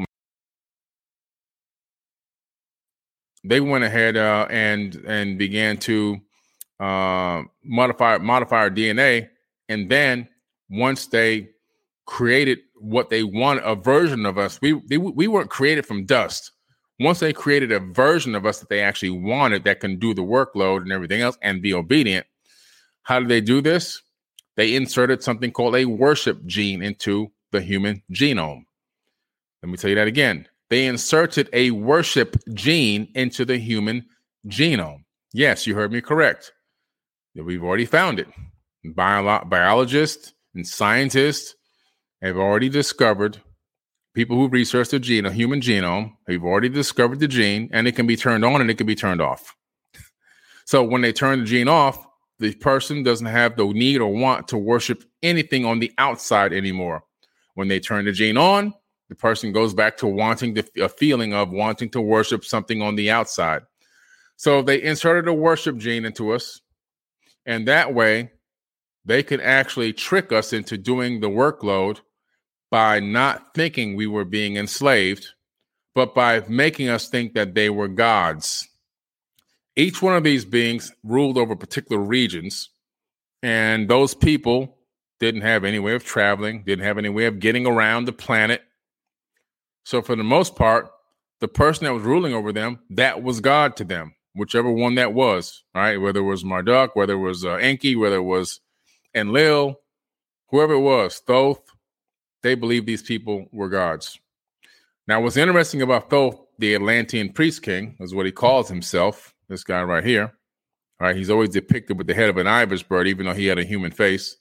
They went ahead uh, and and began to uh, modify modify our D N A, and then once they created what they wanted, a version of us, we they, we weren't created from dust. Once they created a version of us that they actually wanted that can do the workload and everything else and be obedient, how did they do this? They inserted something called a worship gene into the human genome. Let me tell you that again. They inserted a worship gene into the human genome. Yes, you heard me correct. We've already found it. Bio- biologists and scientists have already discovered, people who research the gene, a human genome, have already discovered the gene, and it can be turned on and it can be turned off. So when they turn the gene off, the person doesn't have the need or want to worship anything on the outside anymore. When they turn the gene on, the person goes back to wanting the a feeling of wanting to worship something on the outside. So they inserted a worship gene into us, and that way they could actually trick us into doing the workload by not thinking we were being enslaved, but by making us think that they were gods. Each one of these beings ruled over particular regions, and those people didn't have any way of traveling, didn't have any way of getting around the planet. So for the most part, the person that was ruling over them, that was God to them, whichever one that was, right? Whether it was Marduk, whether it was uh, Enki, whether it was Enlil, whoever it was, Thoth, they believed these people were gods. Now, what's interesting about Thoth, the Atlantean priest king, is what he calls himself, this guy right here. All right, he's always depicted with the head of an ibis bird, even though he had a human face.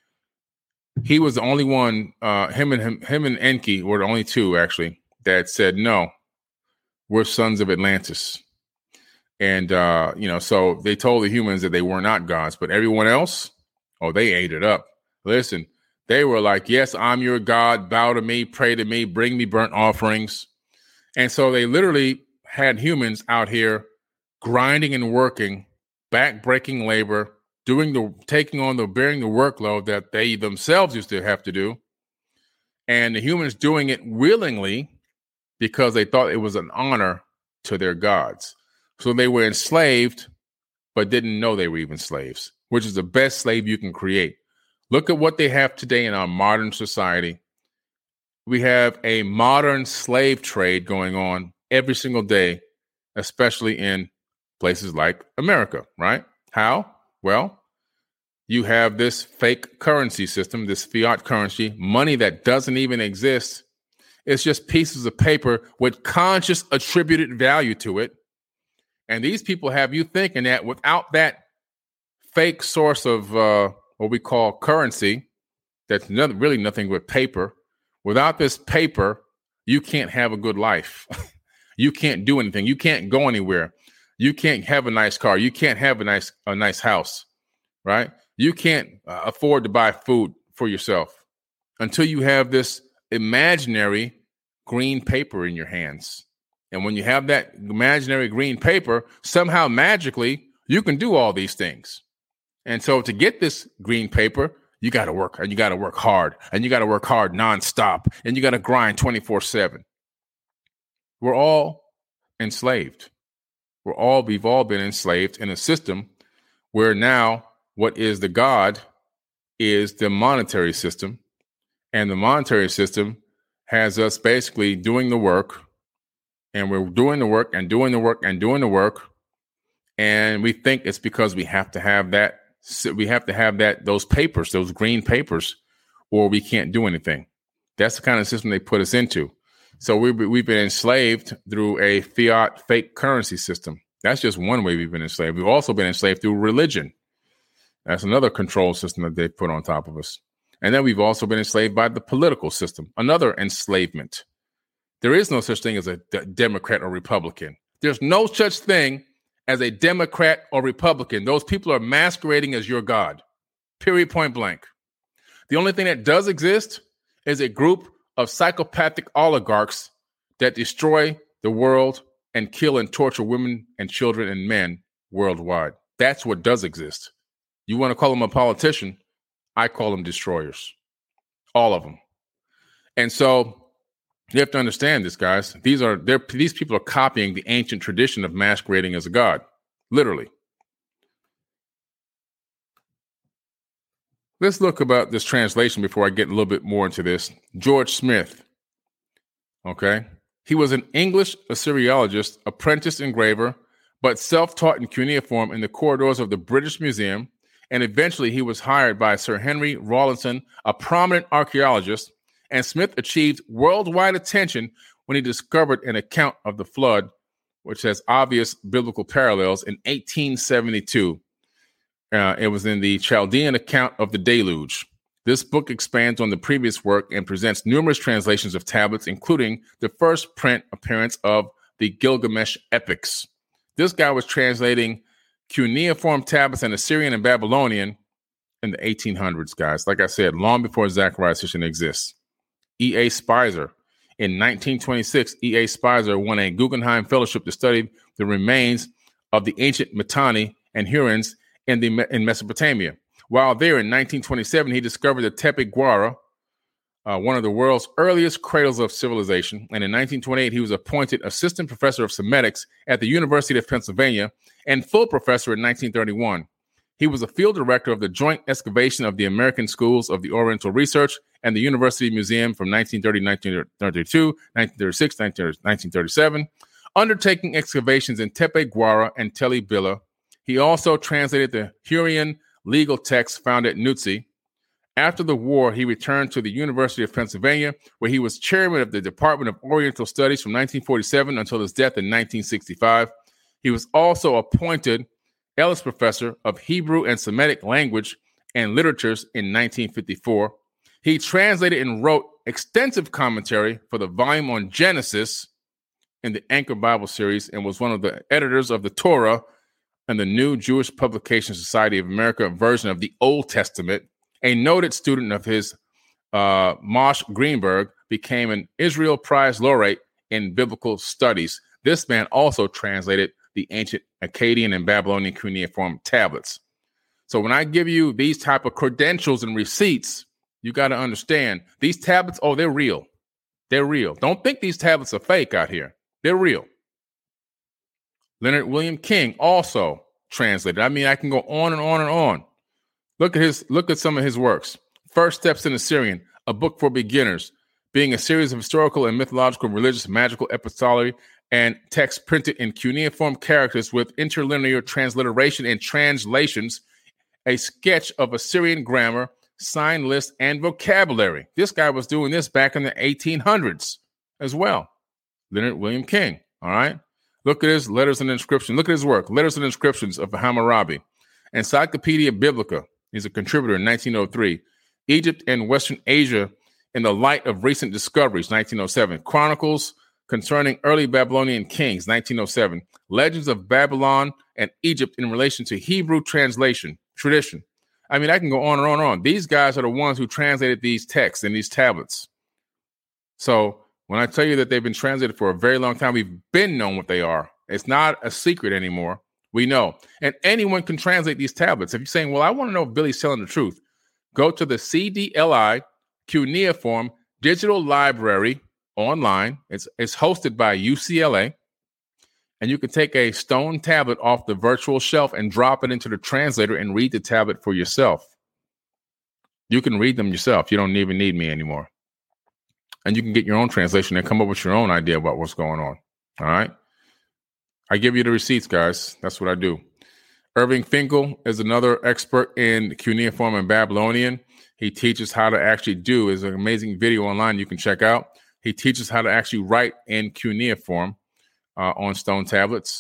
He was the only one, uh, him and him, him and Enki were the only two, actually, that said, no, we're sons of Atlantis. And, uh, you know, so they told the humans that they were not gods, but everyone else, oh, they ate it up. Listen, they were like, yes, I'm your God, bow to me, pray to me, bring me burnt offerings. And so they literally had humans out here grinding and working, back-breaking labor, doing the, taking on the, bearing the workload that they themselves used to have to do. And the humans doing it willingly because they thought it was an honor to their gods. So they were enslaved, but didn't know they were even slaves, which is the best slave you can create. Look at what they have today in our modern society. We have a modern slave trade going on every single day, especially in places like America, right? How? Well, you have this fake currency system, this fiat currency, money that doesn't even exist. It's just pieces of paper with conscious attributed value to it. And these people have you thinking that without that fake source of uh, what we call currency, that's not, really nothing but paper. Without this paper, you can't have a good life. You can't do anything. You can't go anywhere. You can't have a nice car. You can't have a nice a nice house, right? You can't uh, afford to buy food for yourself until you have this imaginary green paper in your hands. And when you have that imaginary green paper, somehow magically, you can do all these things. And so to get this green paper, you got to work, and you got to work hard, and you got to work hard nonstop, and you got to grind twenty-four seven. We're all enslaved. We're all, we've all been enslaved in a system where now what is the God is the monetary system, And the monetary system has us basically doing the work, and we're doing the work and doing the work and doing the work. And we think it's because we have to have that, we have to have that, those papers, those green papers, or we can't do anything. That's the kind of system they put us into. So we've, we've been enslaved through a fiat fake currency system. That's just one way we've been enslaved. We've also been enslaved through religion. That's another control system that they put on top of us. And then we've also been enslaved by the political system, another enslavement. There is no such thing as a d- Democrat or Republican. There's no such thing as a Democrat or Republican. Those people are masquerading as your God, period, point blank. The only thing that does exist is a group of psychopathic oligarchs that destroy the world and kill and torture women and children and men worldwide. That's what does exist. You want to call them a politician? I call them destroyers. All of them. And so you have to understand this, guys. These are these people are copying the ancient tradition of masquerading as a god, literally. Let's look about this translation before I get a little bit more into this. George Smith, okay? He was an English Assyriologist, apprentice engraver, but self-taught in cuneiform in the corridors of the British Museum, and eventually he was hired by Sir Henry Rawlinson, a prominent archaeologist, and Smith achieved worldwide attention when he discovered an account of the flood, which has obvious biblical parallels, in eighteen seventy-two. Uh, it was in the Chaldean account of the deluge. This book expands on the previous work and presents numerous translations of tablets, including the first print appearance of the Gilgamesh epics. This guy was translating cuneiform tablets in Assyrian and Babylonian in the eighteen hundreds, guys. Like I said, long before Zechariah's Sitchin exists. E A. Spicer. In nineteen twenty-six, E A. Spicer won a Guggenheim Fellowship to study the remains of the ancient Mitanni and Hurons in, the, in Mesopotamia. While there in nineteen twenty-seven, he discovered the Tepe Gawra, uh, one of the world's earliest cradles of civilization. And in nineteen twenty-eight, he was appointed assistant professor of Semitics at the University of Pennsylvania and full professor in nineteen thirty-one. He was a field director of the joint excavation of the American Schools of the Oriental Research and the University Museum from nineteen thirty to nineteen thirty-two, nineteen thirty-six, nineteen thirty-seven, undertaking excavations in Tepe Gawra and Teli Bila. He also translated the Hurrian legal texts found at Nutsi. After the war, he returned to the University of Pennsylvania, where he was chairman of the Department of Oriental Studies from nineteen forty-seven until his death in nineteen sixty-five. He was also appointed Ellis Professor of Hebrew and Semitic Language and Literatures in nineteen fifty-four. He translated and wrote extensive commentary for the volume on Genesis in the Anchor Bible series and was one of the editors of the Torah and the New Jewish Publication Society of America version of the Old Testament. A noted student of his, uh, Moshe Greenberg, became an Israel Prize Laureate in Biblical Studies. This man also translated the ancient Akkadian and Babylonian cuneiform tablets. So when I give you these type of credentials and receipts, you got to understand these tablets, oh, they're real. They're real. Don't think these tablets are fake out here. They're real. Leonard William King also translated. I mean, I can go on and on and on. Look at his, look at some of his works. First Steps in Assyrian, a book for beginners, being a series of historical and mythological, religious, magical epistolary and text printed in cuneiform characters with interlinear transliteration and translations, a sketch of Assyrian grammar, sign list, and vocabulary. This guy was doing this back in the eighteen hundreds as well. Leonard William King, all right? Look at his letters and inscriptions. Look at his work, Letters and Inscriptions of Hammurabi. Encyclopedia Biblica. He's a contributor in nineteen oh three. Egypt and Western Asia in the Light of Recent Discoveries, nineteen oh seven. Chronicles Concerning Early Babylonian Kings, nineteen oh seven. Legends of Babylon and Egypt in relation to Hebrew translation, tradition. I mean, I can go on and on and on. These guys are the ones who translated these texts and these tablets. So when I tell you that they've been translated for a very long time, we've been known what they are. It's not a secret anymore. We know. And anyone can translate these tablets. If you're saying, well, I want to know if Billy's telling the truth, go to the C D L I Cuneiform Digital Library online. It's, it's hosted by U C L A. And you can take a stone tablet off the virtual shelf and drop it into the translator and read the tablet for yourself. You can read them yourself. You don't even need me anymore. And you can get your own translation and come up with your own idea about what's going on. All right. I give you the receipts, guys. That's what I do. Irving Finkel is another expert in cuneiform and Babylonian. He teaches how to actually do. There's an amazing video online you can check out. He teaches how to actually write in cuneiform uh, on stone tablets.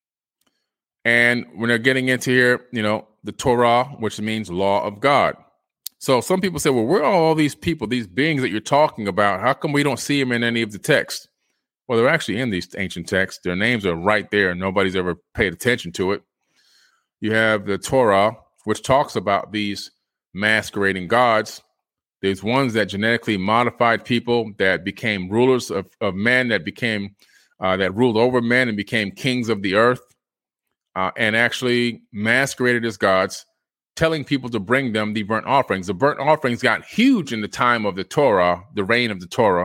And when they're getting into here, you know, the Torah, which means law of God. So some people say, well, where are all these people, these beings that you're talking about? How come we don't see them in any of the texts? Well, they're actually in these ancient texts. Their names are right there. Nobody's ever paid attention to it. You have the Torah, which talks about these masquerading gods. There's ones that genetically modified people that became rulers of, of men, that became uh, that ruled over men and became kings of the earth, uh, and actually masqueraded as gods, telling people to bring them the burnt offerings. The burnt offerings got huge in the time of the Torah, the reign of the Torah,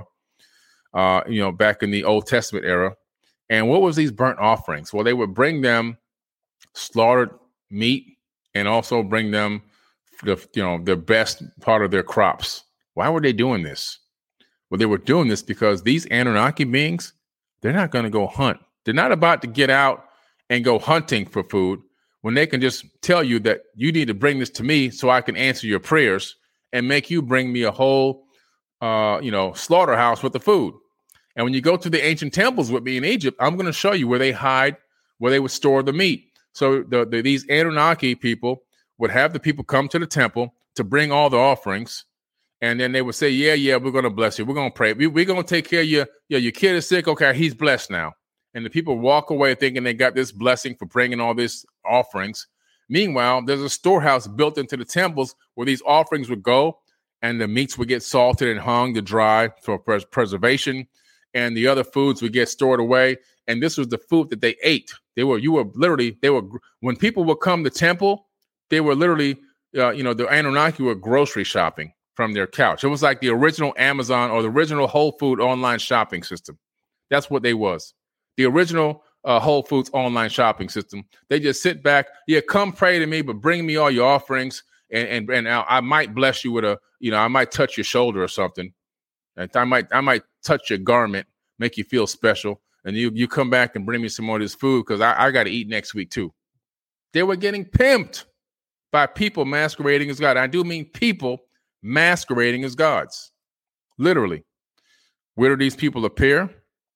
uh, you know, back in the Old Testament era. And what was these burnt offerings? Well, they would bring them slaughtered meat and also bring them the, you know, the best part of their crops. Why were they doing this? Well, they were doing this because these Anunnaki beings, they're not going to go hunt. They're not about to get out and go hunting for food when they can just tell you that you need to bring this to me so I can answer your prayers and make you bring me a whole, uh, you know, slaughterhouse with the food. And when you go to the ancient temples with me in Egypt, I'm going to show you where they hide, where they would store the meat. So the, the, these Anunnaki people would have the people come to the temple to bring all the offerings. And then they would say, yeah, yeah, we're going to bless you. We're going to pray. We, we're going to take care of you. Yeah, your kid is sick. Okay, he's blessed now. And the people walk away thinking they got this blessing for bringing all these offerings. Meanwhile, there's a storehouse built into the temples where these offerings would go, and the meats would get salted and hung to dry for pres- preservation, and the other foods would get stored away. And this was the food that they ate. They were, you were literally, they were, when people would come to temple, they were literally, uh, you know, the Anunnaki were grocery shopping from their couch. It was like the original Amazon or the original Whole Food online shopping system. That's what they was. The original uh, Whole Foods online shopping system. They just sit back. Yeah, come pray to me, but bring me all your offerings, and and and I, I might bless you with a, you know, I might touch your shoulder or something. And I might I might touch your garment, make you feel special, and you you come back and bring me some more of this food because I, I got to eat next week too. They were getting pimped by people masquerading as God. I do mean people masquerading as gods, literally. Where do these people appear?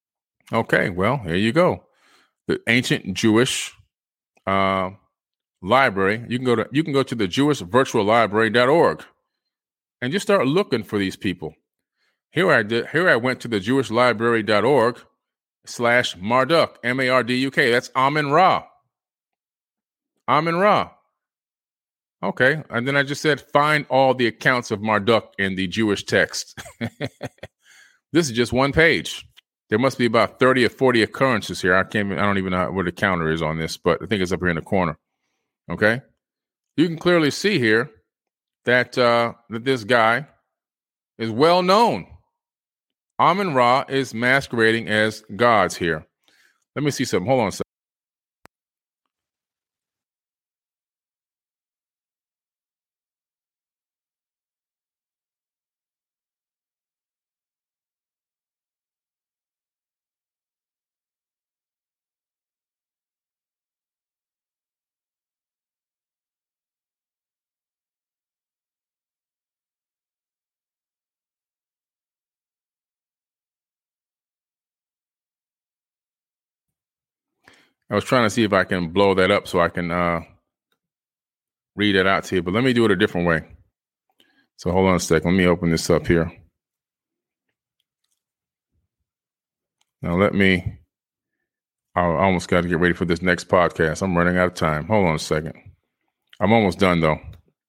Okay, well, here you go. The ancient Jewish uh, library. You can go to you can go to the Jewish Virtual Library dot org and just start looking for these people. Here I did. Here I went to the Jewish Library dot org slash Marduk, M A R D U K. That's Amun Ra. Amun Ra. Okay, and then I just said find all the accounts of Marduk in the Jewish text. This is just one page. There must be about thirty or forty occurrences here. I can't even, I don't even know where the counter is on this, but I think it's up here in the corner. Okay. You can clearly see here that, uh, that this guy is well known. Amun Ra is masquerading as gods here. Let me see something. Hold on a second. I was trying to see if I can blow that up so I can uh, read that out to you, but let me do it a different way. So hold on a second. Let me open this up here. Now let me, I almost got to get ready for this next podcast. I'm running out of time. Hold on a second. I'm almost done though.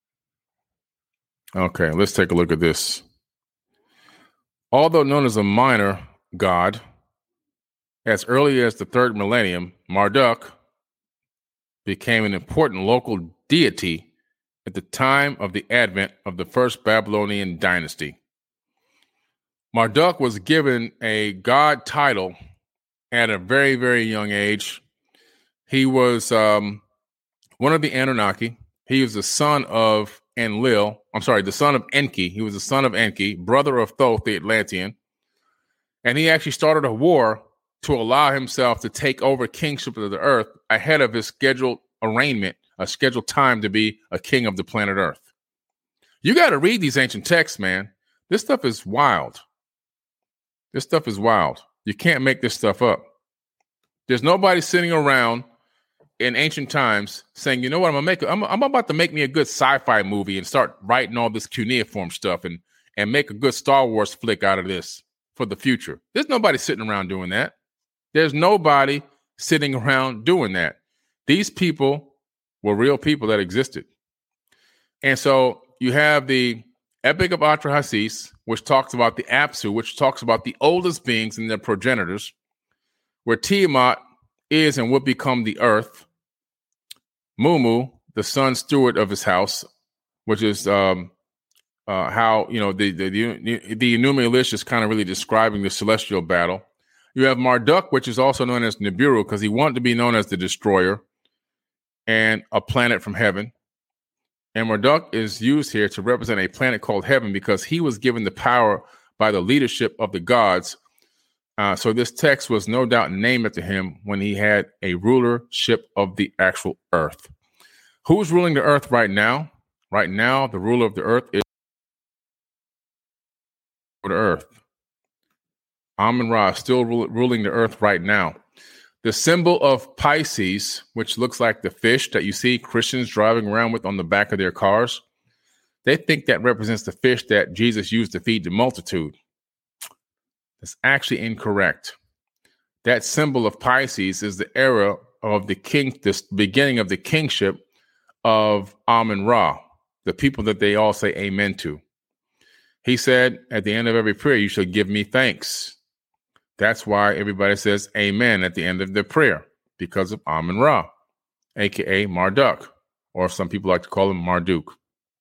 Okay, let's take a look at this. Although known as a minor god, as early as the third millennium, Marduk became an important local deity at the time of the advent of the first Babylonian dynasty. Marduk was given a god title at a very, very young age. He was um, one of the Anunnaki. He was the son of Enlil. I'm I'm sorry, the son of Enki. He was the son of Enki, brother of Thoth, the Atlantean. And he actually started a war to allow himself to take over kingship of the earth ahead of his scheduled arraignment, a scheduled time to be a king of the planet Earth. You got to read these ancient texts, man. This stuff is wild. This stuff is wild. You can't make this stuff up. There's nobody sitting around in ancient times saying, you know what, I'm gonna make. I'm, I'm about to make me a good sci-fi movie and start writing all this cuneiform stuff and and make a good Star Wars flick out of this for the future. There's nobody sitting around doing that. There's nobody sitting around doing that. These people were real people that existed. And so you have the Epic of Atrahasis, which talks about the Apsu, which talks about the oldest beings and their progenitors, where Tiamat is and would become the earth. Mumu, the son steward of his house, which is um, uh, how, you know, the, the, the, the Enuma Elish is kind of really describing the celestial battle. You have Marduk, which is also known as Nibiru, because he wanted to be known as the destroyer and a planet from heaven. And Marduk is used here to represent a planet called heaven because he was given the power by the leadership of the gods. Uh, so this text was no doubt named after him when he had a rulership of the actual earth. Who's ruling the earth right now? Right now, the ruler of the earth is the earth. Amun-Ra is still ru- ruling the earth right now. The symbol of Pisces, which looks like the fish that you see Christians driving around with on the back of their cars, they think that represents the fish that Jesus used to feed the multitude. That's actually incorrect. That symbol of Pisces is the era of the king, the beginning of the kingship of Amun-Ra, the people that they all say amen to. He said at the end of every prayer, you shall give me thanks. That's why everybody says amen at the end of their prayer, because of Amun-Ra, a k a. Marduk, or some people like to call him Marduk.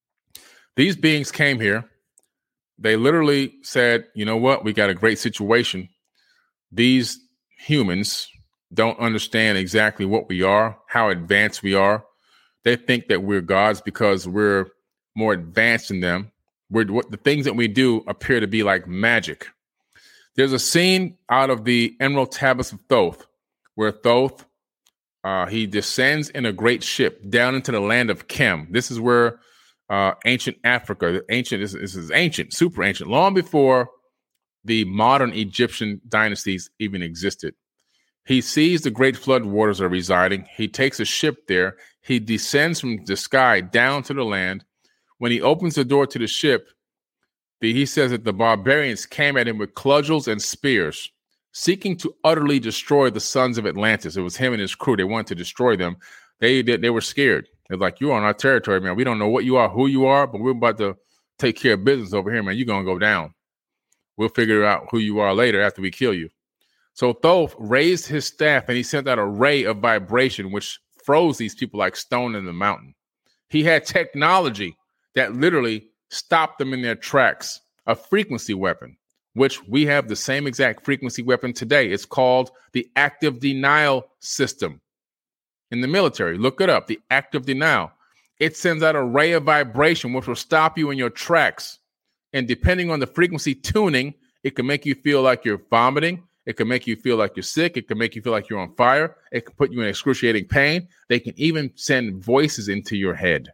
These beings came here. They literally said, you know what? We got a great situation. These humans don't understand exactly what we are, how advanced we are. They think that we're gods because we're more advanced than them. We're, what, the things that we do appear to be like magic. There's a scene out of the Emerald Tablets of Thoth where Thoth, uh, he descends in a great ship down into the land of Kem. This is where uh, ancient Africa, ancient this, this is ancient, super ancient, long before the modern Egyptian dynasties even existed. He sees the great flood waters are residing. He takes a ship there. He descends from the sky down to the land. When he opens the door to the ship, The, he says that the barbarians came at him with cudgels and spears, seeking to utterly destroy the sons of Atlantis. It was him and his crew. They wanted to destroy them. They did. They were scared. They're like, you're on our territory, man. We don't know what you are, who you are, but we're about to take care of business over here, man. You're going to go down. We'll figure out who you are later after we kill you. So Thoth raised his staff and he sent out a ray of vibration, which froze these people like stone in the mountain. He had technology that literally stop them in their tracks, a frequency weapon, which we have the same exact frequency weapon today. It's called the active denial system in the military. Look it up, the active denial. It sends out a ray of vibration, which will stop you in your tracks. And depending on the frequency tuning, it can make you feel like you're vomiting. It can make you feel like you're sick. It can make you feel like you're on fire. It can put you in excruciating pain. They can even send voices into your head.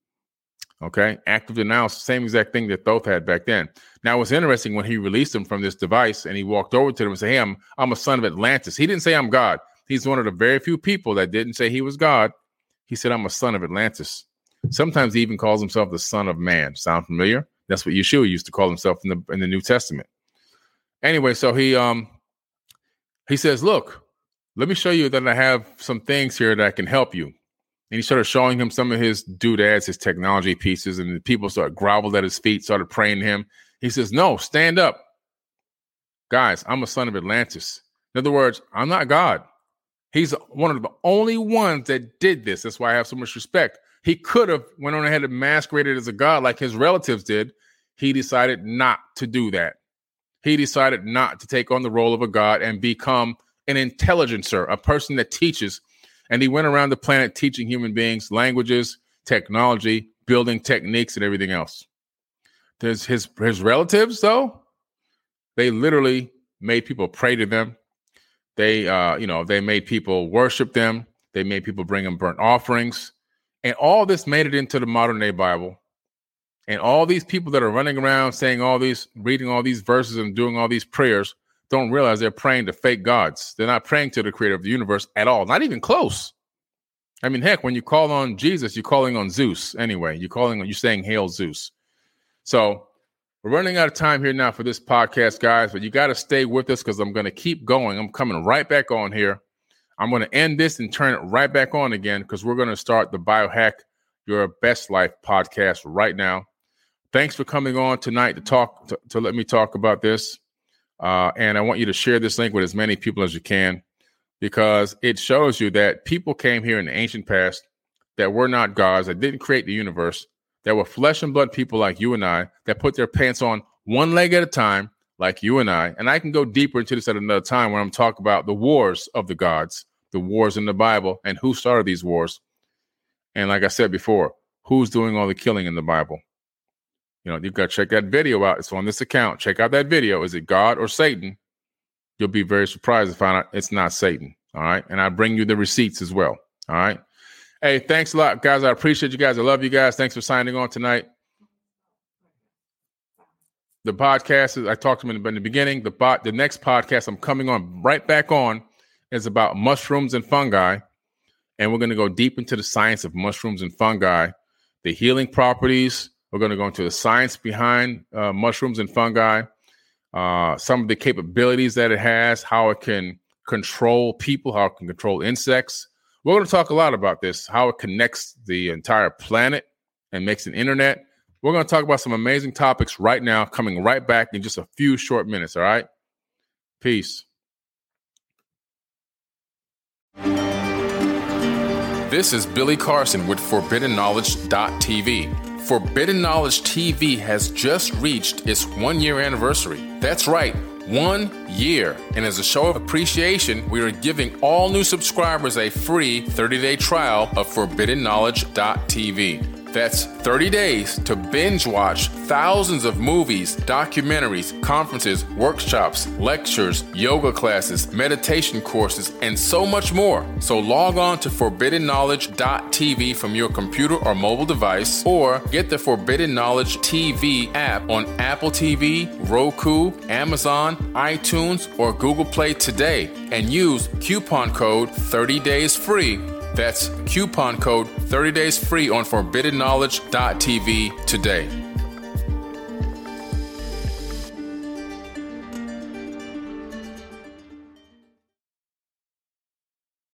Okay, active denial is the same exact thing that Thoth had back then. Now, what's interesting, when he released them from this device and he walked over to them and said, hey, I'm, I'm a son of Atlantis. He didn't say I'm God. He's one of the very few people that didn't say he was God. He said, I'm a son of Atlantis. Sometimes he even calls himself the son of man. Sound familiar? That's what Yeshua used to call himself in the in the New Testament. Anyway, so he um he says, look, let me show you that I have some things here that can help you. And he started showing him some of his doodads, his technology pieces, and the people started groveled at his feet, started praying to him. He says, no, stand up. Guys, I'm a son of Atlantis. In other words, I'm not God. He's one of the only ones that did this. That's why I have so much respect. He could have went on ahead and masqueraded as a god like his relatives did. He decided not to do that. He decided not to take on the role of a god and become an intelligencer, a person that teaches. And he went around the planet teaching human beings languages, technology, building techniques, and everything else. There's his his relatives, though. They literally made people pray to them. They, uh, you know, they made people worship them. They made people bring them burnt offerings. And all this made it into the modern day Bible. And all these people that are running around saying all these, reading all these verses and doing all these prayers don't realize they're praying to fake gods. They're not praying to the creator of the universe at all. Not even close. I mean, heck, when you call on Jesus, you're calling on Zeus anyway. You're calling on, you're saying, Hail Zeus. So we're running out of time here now for this podcast, guys, but you got to stay with us because I'm going to keep going. I'm coming right back on here. I'm going to end this and turn it right back on again because we're going to start the Biohack Your Best Life podcast right now. Thanks for coming on tonight to talk, to, to let me talk about this. Uh, and I want you to share this link with as many people as you can because it shows you that people came here in the ancient past that were not gods, that didn't create the universe, that were flesh and blood people like you and I, that put their pants on one leg at a time like you and I. And I can go deeper into this at another time when I'm talking about the wars of the gods, the wars in the Bible, and who started these wars. And like I said before, who's doing all the killing in the Bible? You know, you've got to check that video out. It's on this account. Check out that video. Is it God or Satan? You'll be very surprised to find out it's not Satan. All right. And I bring you the receipts as well. All right. Hey, thanks a lot, guys. I appreciate you guys. I love you guys. Thanks for signing on tonight. The podcast, is, I talked to them in the beginning. The bot, the next podcast I'm coming on right back on is about mushrooms and fungi. And we're going to go deep into the science of mushrooms and fungi, the healing properties. We're going to go into the science behind uh, mushrooms and fungi, uh, some of the capabilities that it has, how it can control people, how it can control insects. We're going to talk a lot about this, how it connects the entire planet and makes an internet. We're going to talk about some amazing topics right now, coming right back in just a few short minutes. All right. Peace. This is Billy Carson with Forbidden Knowledge dot T V. Forbidden Knowledge T V has just reached its one-year anniversary. That's right, one year. And as a show of appreciation, we are giving all new subscribers a free thirty-day trial of Forbidden Knowledge dot T V. That's thirty days to binge watch thousands of movies, documentaries, conferences, workshops, lectures, yoga classes, meditation courses, and so much more. So log on to Forbidden Knowledge dot T V from your computer or mobile device, or get the Forbidden Knowledge T V app on Apple T V, Roku, Amazon, iTunes, or Google Play today and use coupon code thirty days free. That's coupon code thirty days free on Forbidden Knowledge dot T V today.